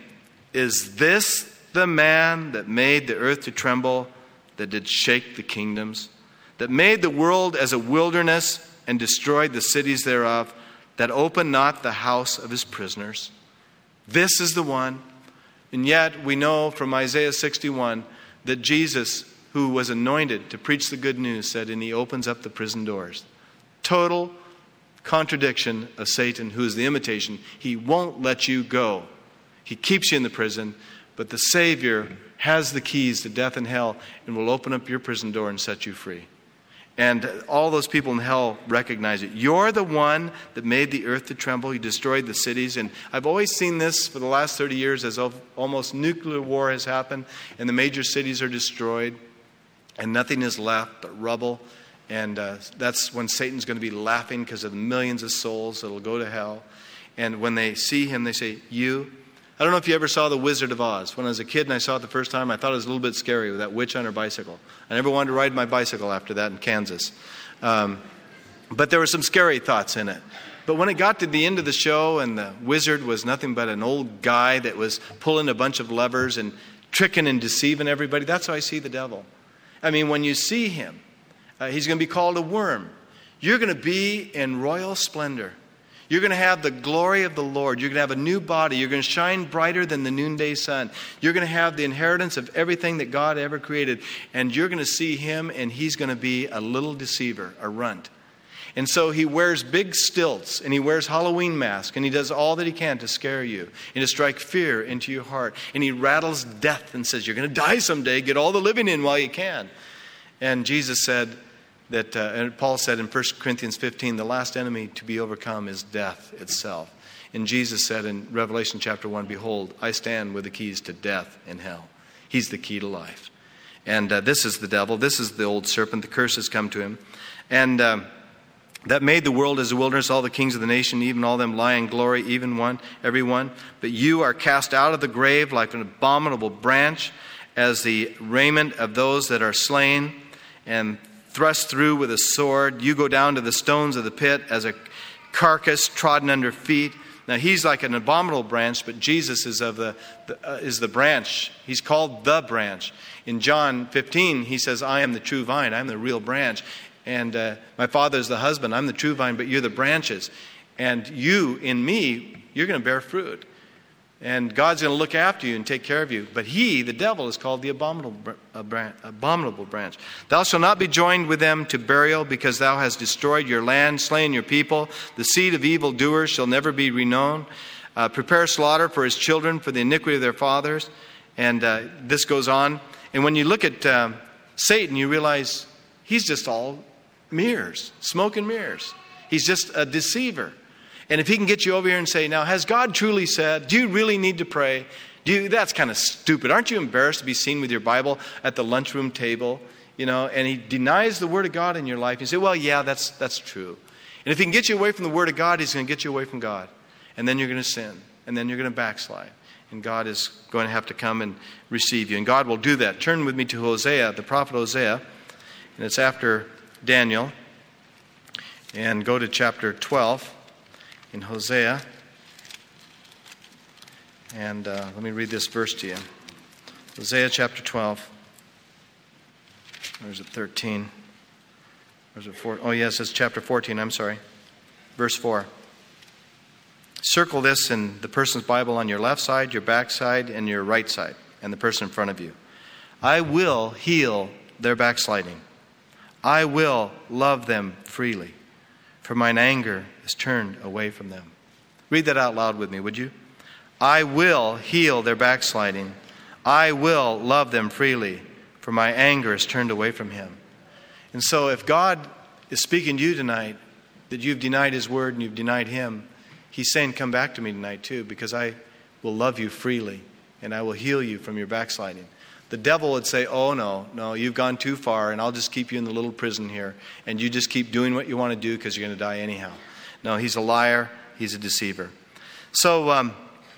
is this the man that made the earth to tremble, that did shake the kingdoms, that made the world as a wilderness and destroyed the cities thereof, that opened not the house of his prisoners? This is the one. And yet we know from Isaiah sixty-one that Jesus, who was anointed to preach the good news, said, and he opens up the prison doors. Total contradiction of Satan, who is the imitation. He won't let you go. He keeps you in the prison, but the Savior has the keys to death and hell and will open up your prison door and set you free. And all those people in hell recognize it. You're the one that made the earth to tremble. You destroyed the cities. And I've always seen this for the last thirty years as almost nuclear war has happened and the major cities are destroyed and nothing is left but rubble. And uh, that's when Satan's going to be laughing because of the millions of souls that will go to hell. And when they see him, they say, you... I don't know if you ever saw The Wizard of Oz. When I was a kid and I saw it the first time, I thought it was a little bit scary with that witch on her bicycle. I never wanted to ride my bicycle after that in Kansas. Um, but there were some scary thoughts in it. But when it got to the end of the show and the wizard was nothing but an old guy that was pulling a bunch of levers and tricking and deceiving everybody, that's how I see the devil. I mean, when you see him, uh, he's going to be called a worm. You're going to be in royal splendor. You're going to have the glory of the Lord. You're going to have a new body. You're going to shine brighter than the noonday sun. You're going to have the inheritance of everything that God ever created. And you're going to see him, and he's going to be a little deceiver, a runt. And so he wears big stilts, and he wears Halloween masks, and he does all that he can to scare you and to strike fear into your heart. And he rattles death and says, you're going to die someday. Get all the living in while you can. And Jesus said, That uh, and Paul said in First Corinthians fifteen, the last enemy to be overcome is death itself. And Jesus said in Revelation chapter one, behold, I stand with the keys to death and hell. He's the key to life. And uh, this is the devil. This is the old serpent. The curse has come to him. And uh, that made the world as a wilderness, all the kings of the nation, even all them lie in glory, even one, every one. But you are cast out of the grave like an abominable branch, as the raiment of those that are slain, and thrust through with a sword. You go down to the stones of the pit as a carcass trodden under feet. Now, he's like an abominable branch, but Jesus is of the, the uh, is the branch. He's called the branch. In John fifteen, he says, I am the true vine. I'm the real branch. And uh, my Father is the husband. I'm the true vine, but you're the branches. And you, in me, you're going to bear fruit. And God's going to look after you and take care of you. But he, the devil, is called the abominable, uh, branch, abominable branch. Thou shalt not be joined with them to burial, because thou hast destroyed your land, slain your people. The seed of evildoers shall never be renowned. Uh, prepare slaughter for his children, for the iniquity of their fathers. And uh, this goes on. And when you look at uh, Satan, you realize he's just all mirrors, smoke and mirrors. He's just a deceiver. And if he can get you over here and say, now, has God truly said, do you really need to pray? Do you, that's kind of stupid. Aren't you embarrassed to be seen with your Bible at the lunchroom table? You know, and he denies the Word of God in your life. You say, well, yeah, that's that's true. And if he can get you away from the Word of God, he's going to get you away from God. And then you're going to sin. And then you're going to backslide. And God is going to have to come and receive you. And God will do that. Turn with me to Hosea, the prophet Hosea. And it's after Daniel. And go to chapter twelve. In Hosea, and uh, let me read this verse to you. Hosea chapter twelve. Or is it thirteen? Or is it four? Oh, yes, it's chapter fourteen. I'm sorry. Verse four. Circle this in the person's Bible on your left side, your back side, and your right side, and the person in front of you. I will heal their backsliding. I will love them freely. For mine anger is turned away from them. Read that out loud with me, would you? I will heal their backsliding. I will love them freely, for my anger is turned away from him. And so if God is speaking to you tonight, that you've denied his word and you've denied him, he's saying, come back to me tonight too, because I will love you freely and I will heal you from your backsliding. The devil would say, oh, no, no, you've gone too far, and I'll just keep you in the little prison here, and you just keep doing what you want to do because you're going to die anyhow. No, he's a liar. He's a deceiver. So um,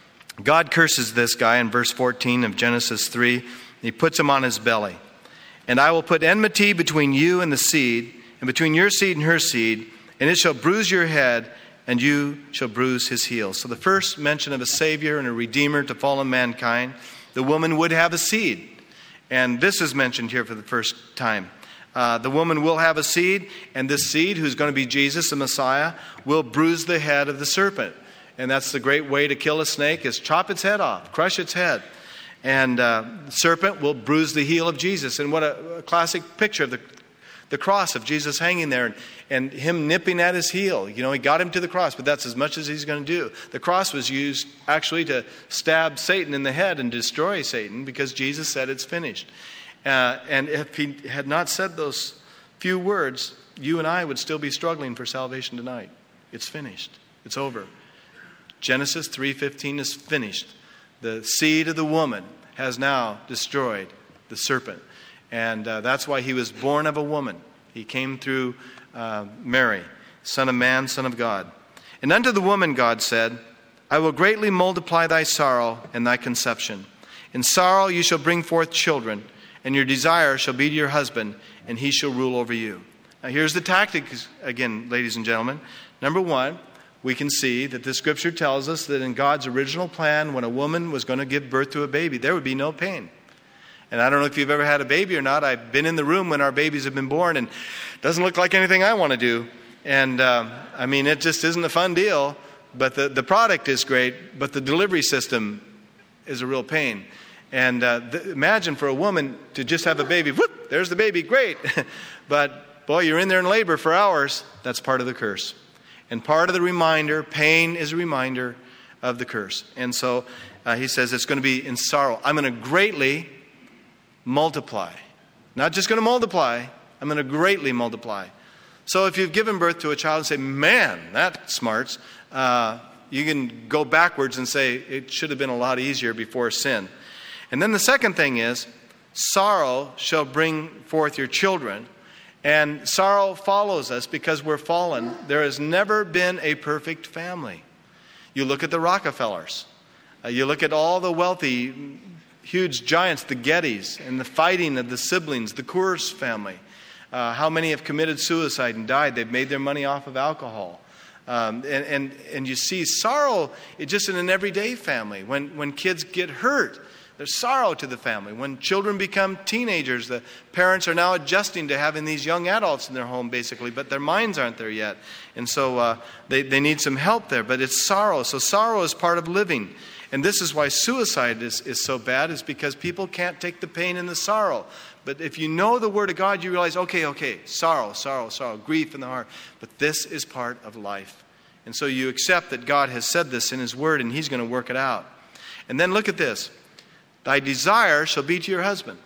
God curses this guy in verse fourteen of Genesis three. He puts him on his belly. And I will put enmity between you and the seed, and between your seed and her seed, and it shall bruise your head, and you shall bruise his heel. So the first mention of a Savior and a Redeemer to fallen mankind, the woman would have a seed. And this is mentioned here for the first time. Uh, the woman will have a seed, and this seed, who's going to be Jesus, the Messiah, will bruise the head of the serpent. And that's the great way to kill a snake, is chop its head off, crush its head. And uh, the serpent will bruise the heel of Jesus. And what a, a classic picture of the, the cross of Jesus hanging there and, and him nipping at his heel. You know, he got him to the cross, but that's as much as he's going to do. The cross was used actually to stab Satan in the head and destroy Satan, because Jesus said it's finished. Uh, and if he had not said those few words, you and I would still be struggling for salvation tonight. It's finished. It's over. Genesis three fifteen is finished. The seed of the woman has now destroyed the serpent. And uh, that's why he was born of a woman. He came through uh, Mary, son of man, son of God. And unto the woman God said, I will greatly multiply thy sorrow and thy conception. In sorrow you shall bring forth children, and your desire shall be to your husband, and he shall rule over you. Now here's the tactics again, ladies and gentlemen. Number one, we can see that the scripture tells us that in God's original plan, when a woman was going to give birth to a baby, there would be no pain. And I don't know if you've ever had a baby or not. I've been in the room when our babies have been born, and it doesn't look like anything I want to do. And, um, I mean, it just isn't a fun deal. But the, the product is great, but the delivery system is a real pain. And uh, th- imagine for a woman to just have a baby. Whoop, there's the baby, great. But, boy, you're in there in labor for hours. That's part of the curse. And part of the reminder, pain is a reminder of the curse. And so uh, he says it's going to be in sorrow. I'm going to greatly multiply. Not just going to multiply, I'm going to greatly multiply. So if you've given birth to a child and say, man, that smarts, uh, you can go backwards and say it should have been a lot easier before sin. And then the second thing is, sorrow shall bring forth your children. And sorrow follows us because we're fallen. There has never been a perfect family. You look at the Rockefellers. Uh, you look at all the wealthy, huge giants, the Gettys, and the fighting of the siblings, the Coors family. Uh, how many have committed suicide and died? They've made their money off of alcohol. Um, and, and, and you see sorrow just in an everyday family. When, when kids get hurt, there's sorrow to the family. When children become teenagers, the parents are now adjusting to having these young adults in their home, basically, but their minds aren't there yet. And so uh, they, they need some help there. But it's sorrow. So sorrow is part of living. And this is why suicide is, is so bad, is because people can't take the pain and the sorrow. But if you know the Word of God, you realize, okay, okay, sorrow, sorrow, sorrow, grief in the heart. But this is part of life. And so you accept that God has said this in His Word, and He's going to work it out. And then look at this. Thy desire shall be to your husband.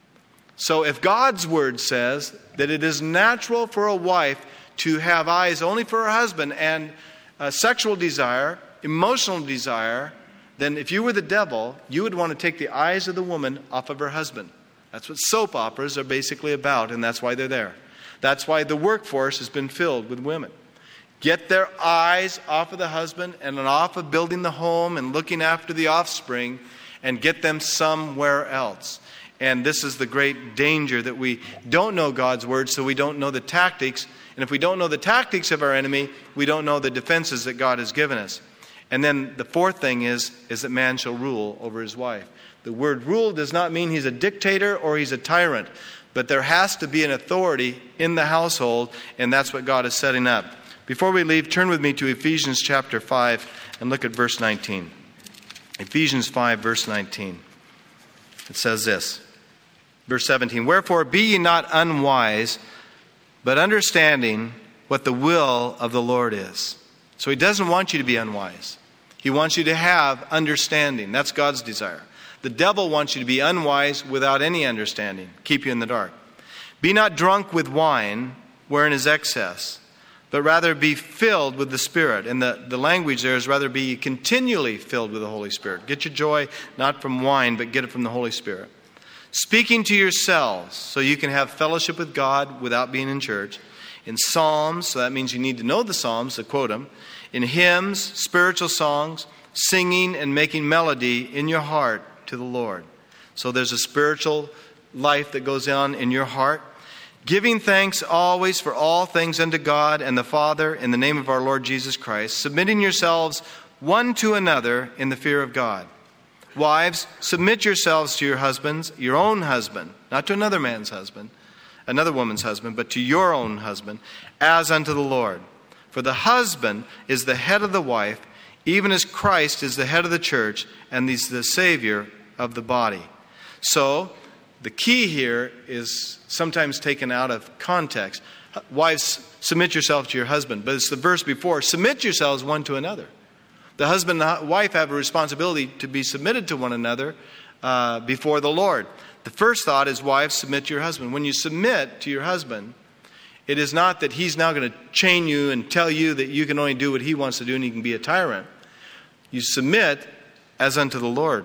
So if God's Word says that it is natural for a wife to have eyes only for her husband and uh, sexual desire, emotional desire, then if you were the devil, you would want to take the eyes of the woman off of her husband. That's what soap operas are basically about, and that's why they're there. That's why the workforce has been filled with women. Get their eyes off of the husband and off of building the home and looking after the offspring, and get them somewhere else. And this is the great danger, that we don't know God's Word, so we don't know the tactics. And if we don't know the tactics of our enemy, we don't know the defenses that God has given us. And then the fourth thing is, is that man shall rule over his wife. The word rule does not mean he's a dictator or he's a tyrant, but there has to be an authority in the household, and that's what God is setting up. Before we leave, turn with me to Ephesians chapter five and look at verse nineteen. Ephesians five, verse nineteen. It says this. Verse seventeen. Wherefore be ye not unwise, but understanding what the will of the Lord is. So He doesn't want you to be unwise. He wants you to have understanding. That's God's desire. The devil wants you to be unwise without any understanding. Keep you in the dark. Be not drunk with wine, wherein is excess, but rather be filled with the Spirit. And the, the language there is rather be continually filled with the Holy Spirit. Get your joy not from wine, but get it from the Holy Spirit. Speaking to yourselves, so you can have fellowship with God without being in church. In psalms, so that means you need to know the psalms to quote them. In hymns, spiritual songs, singing and making melody in your heart to the Lord. So there's a spiritual life that goes on in your heart. Giving thanks always for all things unto God and the Father in the name of our Lord Jesus Christ, submitting yourselves one to another in the fear of God. Wives, submit yourselves to your husbands, your own husband, not to another man's husband, another woman's husband, but to your own husband, as unto the Lord. For the husband is the head of the wife, even as Christ is the head of the church, and he's the Savior of the body. So, the key here is sometimes taken out of context. Wives, submit yourself to your husband. But it's the verse before, submit yourselves one to another. The husband and wife have a responsibility to be submitted to one another uh, before the Lord. The first thought is, wives, submit to your husband. When you submit to your husband, it is not that he's now going to chain you and tell you that you can only do what he wants to do and he can be a tyrant. You submit as unto the Lord.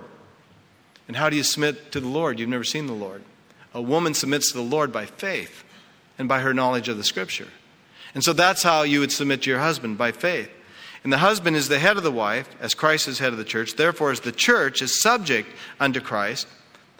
And how do you submit to the Lord? You've never seen the Lord. A woman submits to the Lord by faith and by her knowledge of the Scripture. And so that's how you would submit to your husband, by faith. And the husband is the head of the wife, as Christ is head of the church. Therefore, as the church is subject unto Christ,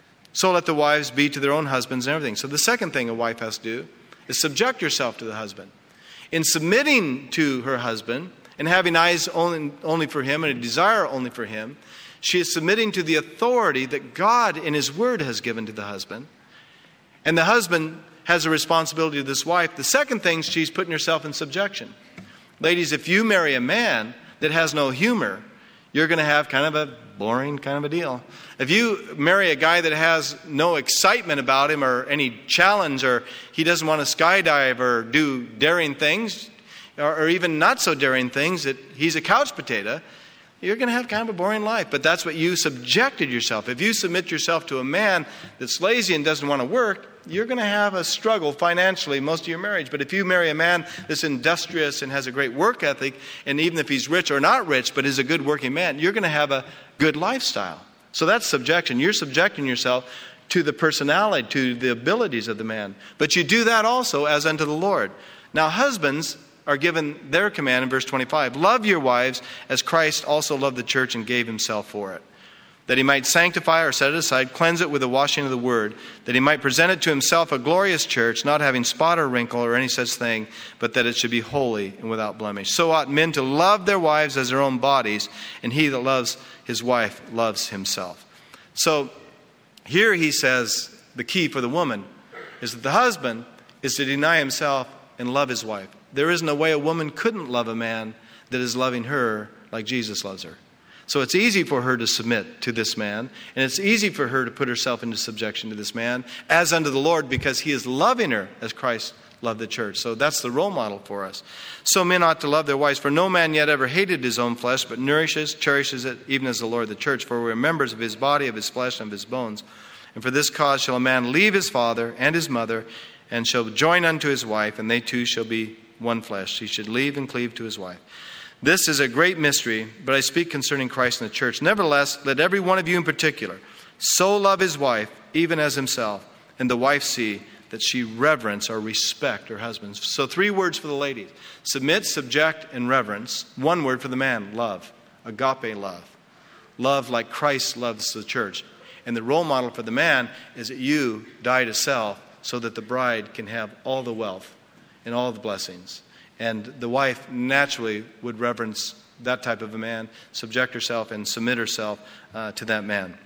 so let the wives be to their own husbands and everything. So the second thing a wife has to do is subject herself to the husband. In submitting to her husband and having eyes only, only for him and a desire only for him, she is submitting to the authority that God in His Word has given to the husband. And the husband has a responsibility to this wife. The second thing, she's putting herself in subjection. Ladies, if you marry a man that has no humor, you're going to have kind of a boring kind of a deal. If you marry a guy that has no excitement about him or any challenge, or he doesn't want to skydive or do daring things, or, or even not so daring things, that he's a couch potato, you're going to have kind of a boring life. But that's what you subjected yourself. If you submit yourself to a man that's lazy and doesn't want to work, you're going to have a struggle financially most of your marriage. But if you marry a man that's industrious and has a great work ethic, and even if he's rich or not rich, but is a good working man, you're going to have a good lifestyle. So that's subjection. You're subjecting yourself to the personality, to the abilities of the man. But you do that also as unto the Lord. Now, husbands are given their command in verse twenty-five. Love your wives as Christ also loved the church and gave himself for it. that he might sanctify or set it aside, cleanse it with the washing of the word, that he might present it to himself a glorious church, not having spot or wrinkle or any such thing, but that it should be holy and without blemish. So ought men to love their wives as their own bodies, and he that loves his wife loves himself. So here he says the key for the woman is that the husband is to deny himself and love his wife. There isn't a way a woman couldn't love a man that is loving her like Jesus loves her. So it's easy for her to submit to this man, and it's easy for her to put herself into subjection to this man as unto the Lord, because he is loving her as Christ loved the church. So that's the role model for us. So men ought to love their wives, for no man yet ever hated his own flesh, but nourishes, cherishes it, even as the Lord the church. For we are members of his body, of his flesh, and of his bones. And for this cause shall a man leave his father and his mother, and shall join unto his wife, and they two shall be one flesh. He should leave and cleave to his wife. This is a great mystery, but I speak concerning Christ and the church. Nevertheless, let every one of you in particular so love his wife, even as himself, and the wife see that she reverence or respect her husband. So three words for the ladies: submit, subject, and reverence. One word for the man: love, agape love. Love like Christ loves the church. And the role model for the man is that you die to self so that the bride can have all the wealth and all the blessings. And the wife naturally would reverence that type of a man, subject herself and submit herself uh, to that man.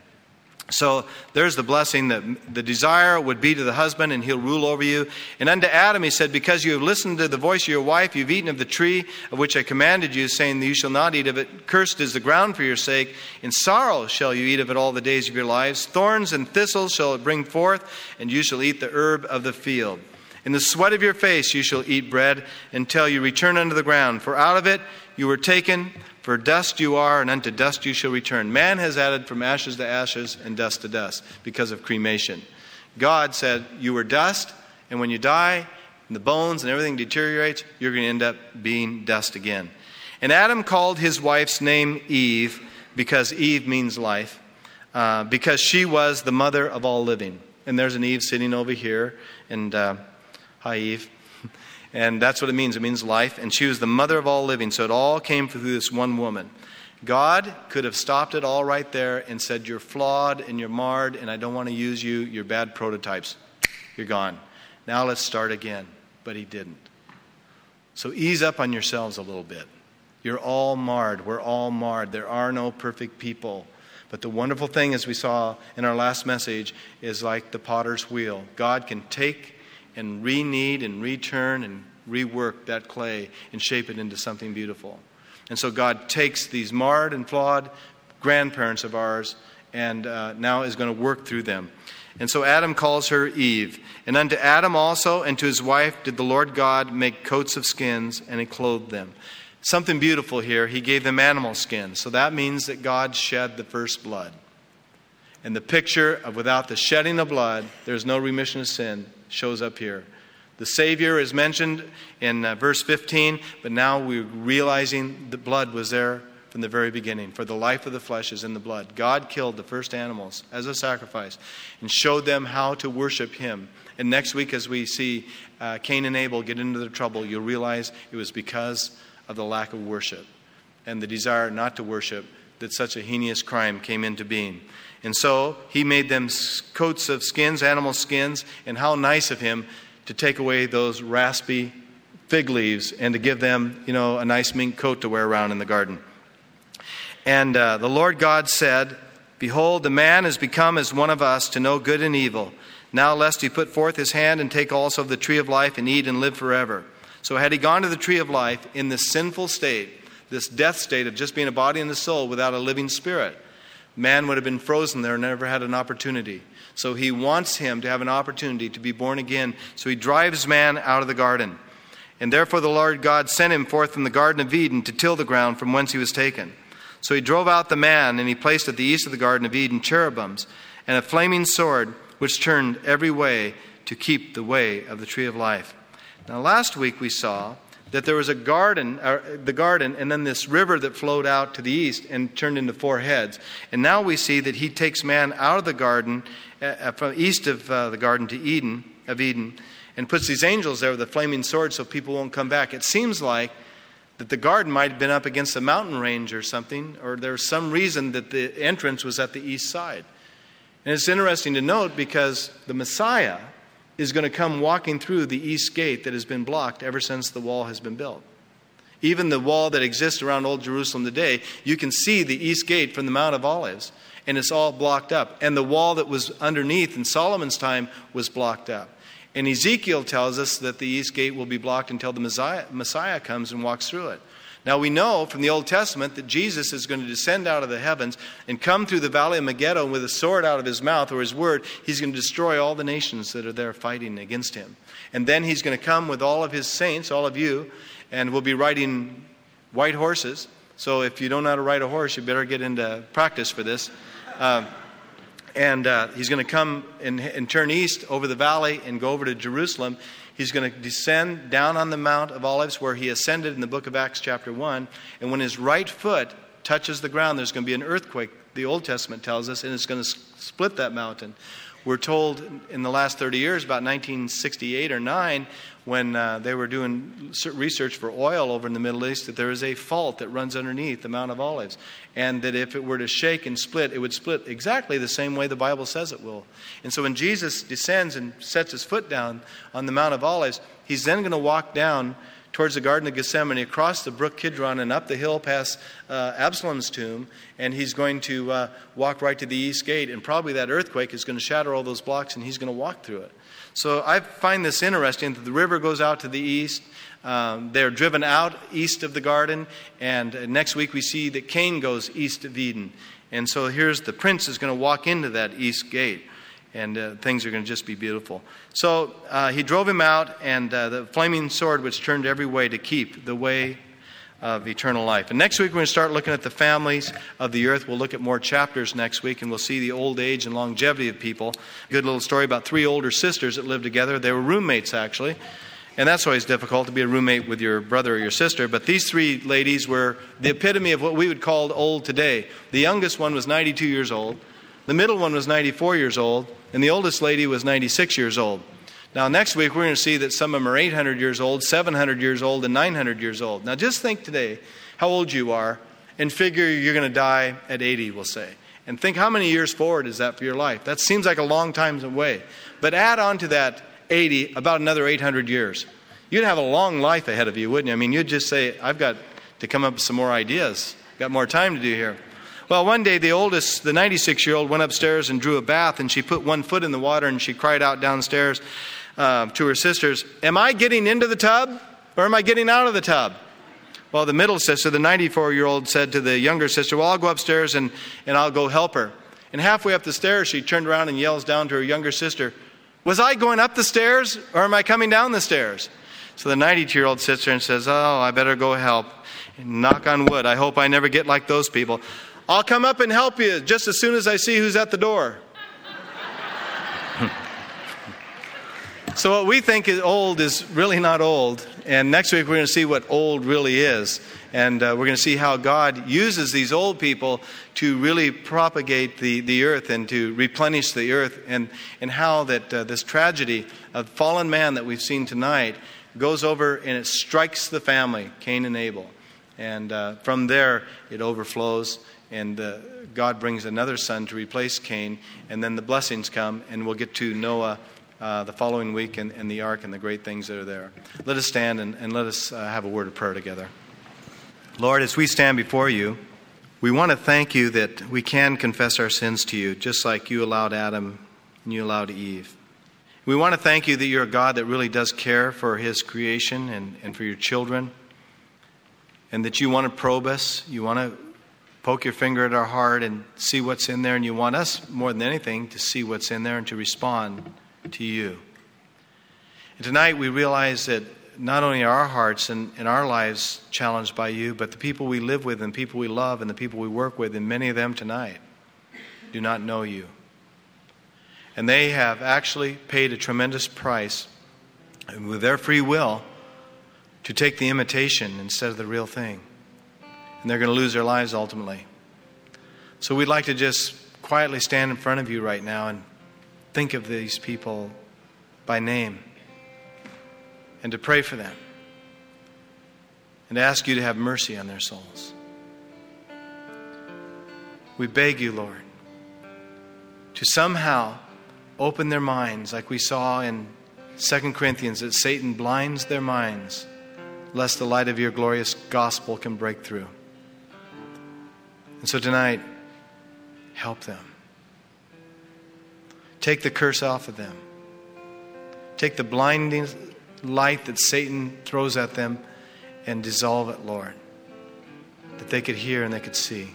So there's the blessing that the desire would be to the husband, and he'll rule over you. And unto Adam he said, because you have listened to the voice of your wife, you've eaten of the tree of which I commanded you, saying that you shall not eat of it. Cursed is the ground for your sake. In sorrow shall you eat of it all the days of your lives. Thorns and thistles shall it bring forth, and you shall eat the herb of the field. In the sweat of your face you shall eat bread until you return unto the ground. For out of it you were taken, for dust you are, and unto dust you shall return. Man has added from ashes to ashes and dust to dust because of cremation. God said you were dust, and when you die, and the bones and everything deteriorates, you're going to end up being dust again. And Adam called his wife's name Eve, because Eve means life, uh, because she was the mother of all living. And there's an Eve sitting over here, and... Uh, Hi, Eve. And that's what it means. It means life. And she was the mother of all living. So it all came through this one woman. God could have stopped it all right there and said, you're flawed and you're marred and I don't want to use you. You're bad prototypes. You're gone. Now let's start again. But he didn't. So ease up on yourselves a little bit. You're all marred. We're all marred. There are no perfect people. But the wonderful thing, as we saw in our last message, is like the potter's wheel. God can take and re-knead and return and rework that clay and shape it into something beautiful. And so God takes these marred and flawed grandparents of ours and uh, now is going to work through them. And so Adam calls her Eve. And unto Adam also and to his wife did the Lord God make coats of skins, and he clothed them. Something beautiful here. He gave them animal skins. So that means that God shed the first blood. And the picture of without the shedding of blood, there's no remission of sin, shows up here. The Savior is mentioned in uh, verse fifteen, but now we're realizing the blood was there from the very beginning. For the life of the flesh is in the blood. God killed the first animals as a sacrifice and showed them how to worship him. And next week, as we see uh, Cain and Abel get into the trouble, you'll realize it was because of the lack of worship and the desire not to worship that such a heinous crime came into being. And so he made them coats of skins, animal skins, and how nice of him to take away those raspy fig leaves and to give them, you know, a nice mink coat to wear around in the garden. And uh, the Lord God said, behold, the man is become as one of us to know good and evil. Now lest he put forth his hand and take also of the tree of life and eat and live forever. So had he gone to the tree of life in this sinful state, this death state of just being a body and a soul without a living spirit, man would have been frozen there and never had an opportunity. So he wants him to have an opportunity to be born again. So he drives man out of the garden. And therefore the Lord God sent him forth from the Garden of Eden to till the ground from whence he was taken. So he drove out the man, and he placed at the east of the Garden of Eden cherubims and a flaming sword which turned every way to keep the way of the tree of life. Now last week we saw that there was a garden, uh, the garden, and then this river that flowed out to the east and turned into four heads. And now we see that he takes man out of the garden, uh, from east of uh, the garden to Eden, of Eden, and puts these angels there with a flaming sword so people won't come back. It seems like that the garden might have been up against a mountain range or something, or there was some reason that the entrance was at the east side. And it's interesting to note because the Messiah is going to come walking through the east gate that has been blocked ever since the wall has been built. Even the wall that exists around Old Jerusalem today, you can see the east gate from the Mount of Olives, and it's all blocked up. And the wall that was underneath in Solomon's time was blocked up. And Ezekiel tells us that the east gate will be blocked until the Messiah, Messiah comes and walks through it. Now we know from the Old Testament that Jesus is going to descend out of the heavens and come through the valley of Megiddo with a sword out of his mouth, or his word. He's going to destroy all the nations that are there fighting against him. And then he's going to come with all of his saints, all of you, and we'll be riding white horses. So if you don't know how to ride a horse, you better get into practice for this. Uh, and uh, he's going to come and, and turn east over the valley and go over to Jerusalem. He's going to descend down on the Mount of Olives where he ascended in the book of Acts chapter one. And when his right foot touches the ground, there's going to be an earthquake, the Old Testament tells us, and it's going to split that mountain. We're told in the last thirty years, about nineteen sixty-eight or nine, when uh, they were doing research for oil over in the Middle East, that there is a fault that runs underneath the Mount of Olives. And that if it were to shake and split, it would split exactly the same way the Bible says it will. And so when Jesus descends and sets his foot down on the Mount of Olives, he's then going to walk down towards the Garden of Gethsemane, across the brook Kidron and up the hill past uh, Absalom's tomb, and he's going to uh, walk right to the east gate, and probably that earthquake is going to shatter all those blocks, and he's going to walk through it. So I find this interesting that the river goes out to the east. Um, they're driven out east of the garden, and uh, next week we see that Cain goes east of Eden. And so here's the prince is going to walk into that east gate. And uh, things are going to just be beautiful. So uh, he drove him out, and uh, the flaming sword which turned every way to keep the way of eternal life. And next week we're going to start looking at the families of the earth. We'll look at more chapters next week, and we'll see the old age and longevity of people. A good little story about three older sisters that lived together. They were roommates, actually. And that's always difficult to be a roommate with your brother or your sister. But these three ladies were the epitome of what we would call old today. The youngest one was ninety-two years old. The middle one was ninety-four years old. And the oldest lady was ninety-six years old. Now, next week, we're going to see that some of them are eight hundred years old, seven hundred years old, and nine hundred years old. Now, just think today how old you are and figure you're going to die at eighty, we'll say. And think how many years forward is that for your life? That seems like a long time away. But add on to that eighty, about another eight hundred years. You'd have a long life ahead of you, wouldn't you? I mean, you'd just say, I've got to come up with some more ideas. Got more time to do here. Well, one day the oldest, the ninety-six-year-old, went upstairs and drew a bath, and she put one foot in the water, and she cried out downstairs uh, to her sisters, am I getting into the tub, or am I getting out of the tub? Well, the middle sister, the ninety-four-year-old, said to the younger sister, well, I'll go upstairs and, and I'll go help her. And halfway up the stairs, she turned around and yells down to her younger sister, was I going up the stairs, or am I coming down the stairs? So the ninety-two-year-old sits there and says, oh, I better go help. And knock on wood, I hope I never get like those people. I'll come up and help you just as soon as I see who's at the door. So what we think is old is really not old. And next week we're going to see what old really is. And uh, we're going to see how God uses these old people to really propagate the, the earth and to replenish the earth. And, and how that uh, this tragedy of fallen man that we've seen tonight goes over and it strikes the family, Cain and Abel. And uh, from there it overflows. And uh, God brings another son to replace Cain. And then the blessings come. And we'll get to Noah uh, the following week and, and the ark and the great things that are there. Let us stand and, and let us uh, have a word of prayer together. Lord, as we stand before you, we want to thank you that we can confess our sins to you, just like you allowed Adam and you allowed Eve. We want to thank you that you're a God that really does care for his creation and, and for your children. And that you want to probe us. You want to poke your finger at our heart and see what's in there. And you want us, more than anything, to see what's in there and to respond to you. And tonight we realize that not only are our hearts and, and our lives challenged by you, but the people we live with and the people we love and the people we work with, and many of them tonight, do not know you. And they have actually paid a tremendous price with their free will to take the imitation instead of the real thing. And they're going to lose their lives ultimately. So we'd like to just quietly stand in front of you right now and think of these people by name and to pray for them and ask you to have mercy on their souls. We beg you, Lord, to somehow open their minds, like we saw in Second Corinthians, that Satan blinds their minds, lest the light of your glorious gospel can break through. And so tonight, help them. Take the curse off of them. Take the blinding light that Satan throws at them and dissolve it, Lord, that they could hear and they could see.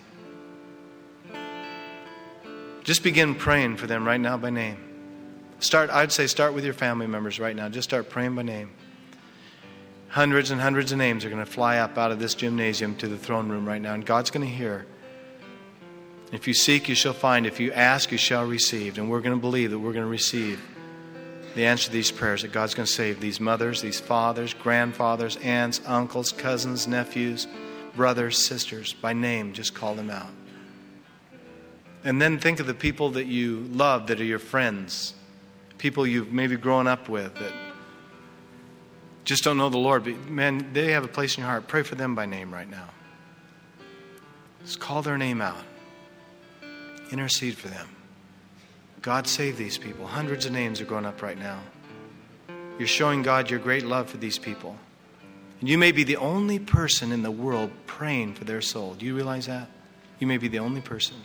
Just begin praying for them right now by name. Start, I'd say start with your family members right now. Just start praying by name. Hundreds and hundreds of names are going to fly up out of this gymnasium to the throne room right now, and God's going to hear. If you seek, you shall find. If you ask, you shall receive. And we're going to believe that we're going to receive the answer to these prayers, that God's going to save these mothers, these fathers, grandfathers, aunts, uncles, cousins, nephews, brothers, sisters. By name, just call them out. And then think of the people that you love that are your friends. People you've maybe grown up with that just don't know the Lord. But man, they have a place in your heart. Pray for them by name right now. Just call their name out. Intercede for them. God, save these people. Hundreds of names are going up right now. You're showing God your great love for these people. And you may be the only person in the world praying for their soul. Do you realize that? You may be the only person.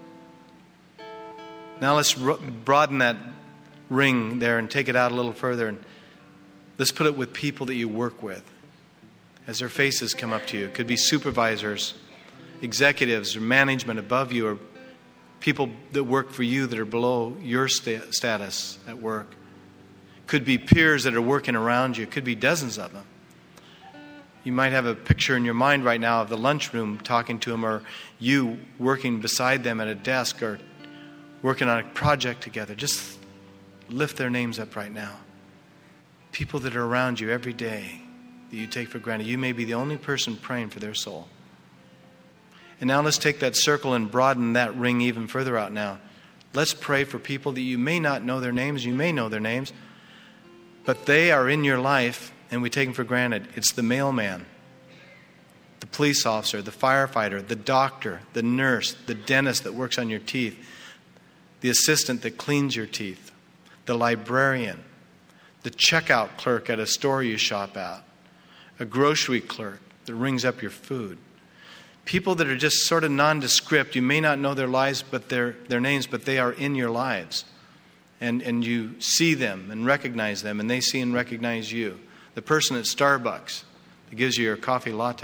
Now let's broaden that ring there and take it out a little further. And let's put it with people that you work with. As their faces come up to you. It could be supervisors, executives, or management above you, or people that work for you that are below your sta- status at work. Could be peers that are working around you. Could be dozens of them. You might have a picture in your mind right now of the lunchroom talking to them, or you working beside them at a desk, or working on a project together. Just lift their names up right now. People that are around you every day that you take for granted. You may be the only person praying for their soul. And now let's take that circle and broaden that ring even further out now. Let's pray for people that you may not know their names. You may know their names. But they are in your life and we take them for granted. It's the mailman, the police officer, the firefighter, the doctor, the nurse, the dentist that works on your teeth, the assistant that cleans your teeth, the librarian, the checkout clerk at a store you shop at, a grocery clerk that rings up your food. People that are just sort of nondescript. You may not know their lives, but their their names, but they are in your lives. And and you see them and recognize them, and they see and recognize you. The person at Starbucks that gives you your coffee latte.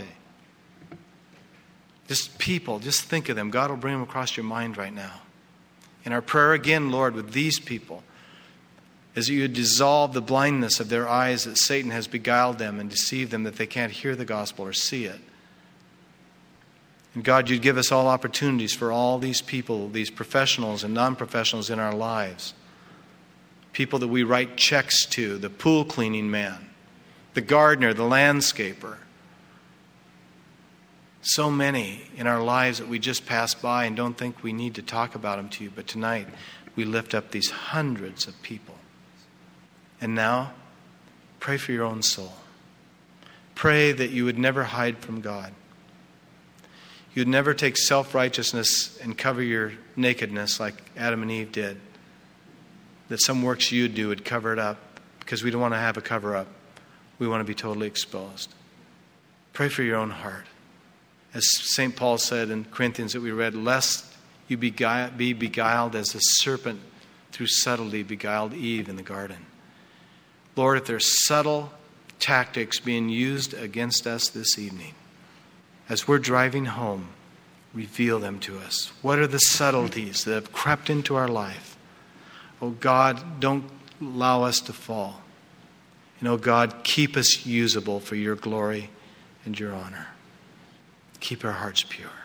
Just people, just think of them. God will bring them across your mind right now. In our prayer again, Lord, with these people, as you dissolve the blindness of their eyes that Satan has beguiled them and deceived them that they can't hear the gospel or see it. And God, you'd give us all opportunities for all these people, these professionals and non-professionals in our lives. People that we write checks to, the pool cleaning man, the gardener, the landscaper. So many in our lives that we just pass by and don't think we need to talk about them to you. But tonight, we lift up these hundreds of people. And now, pray for your own soul. Pray that you would never hide from God. You'd never take self-righteousness and cover your nakedness like Adam and Eve did. That some works you'd do would cover it up, because we don't want to have a cover-up. We want to be totally exposed. Pray for your own heart. As Saint Paul said in Corinthians that we read, lest you be beguiled as the serpent through subtlety beguiled Eve in the garden. Lord, if there's subtle tactics being used against us this evening, as we're driving home, reveal them to us. What are the subtleties that have crept into our life? Oh God, don't allow us to fall. And oh God, keep us usable for your glory and your honor. Keep our hearts pure.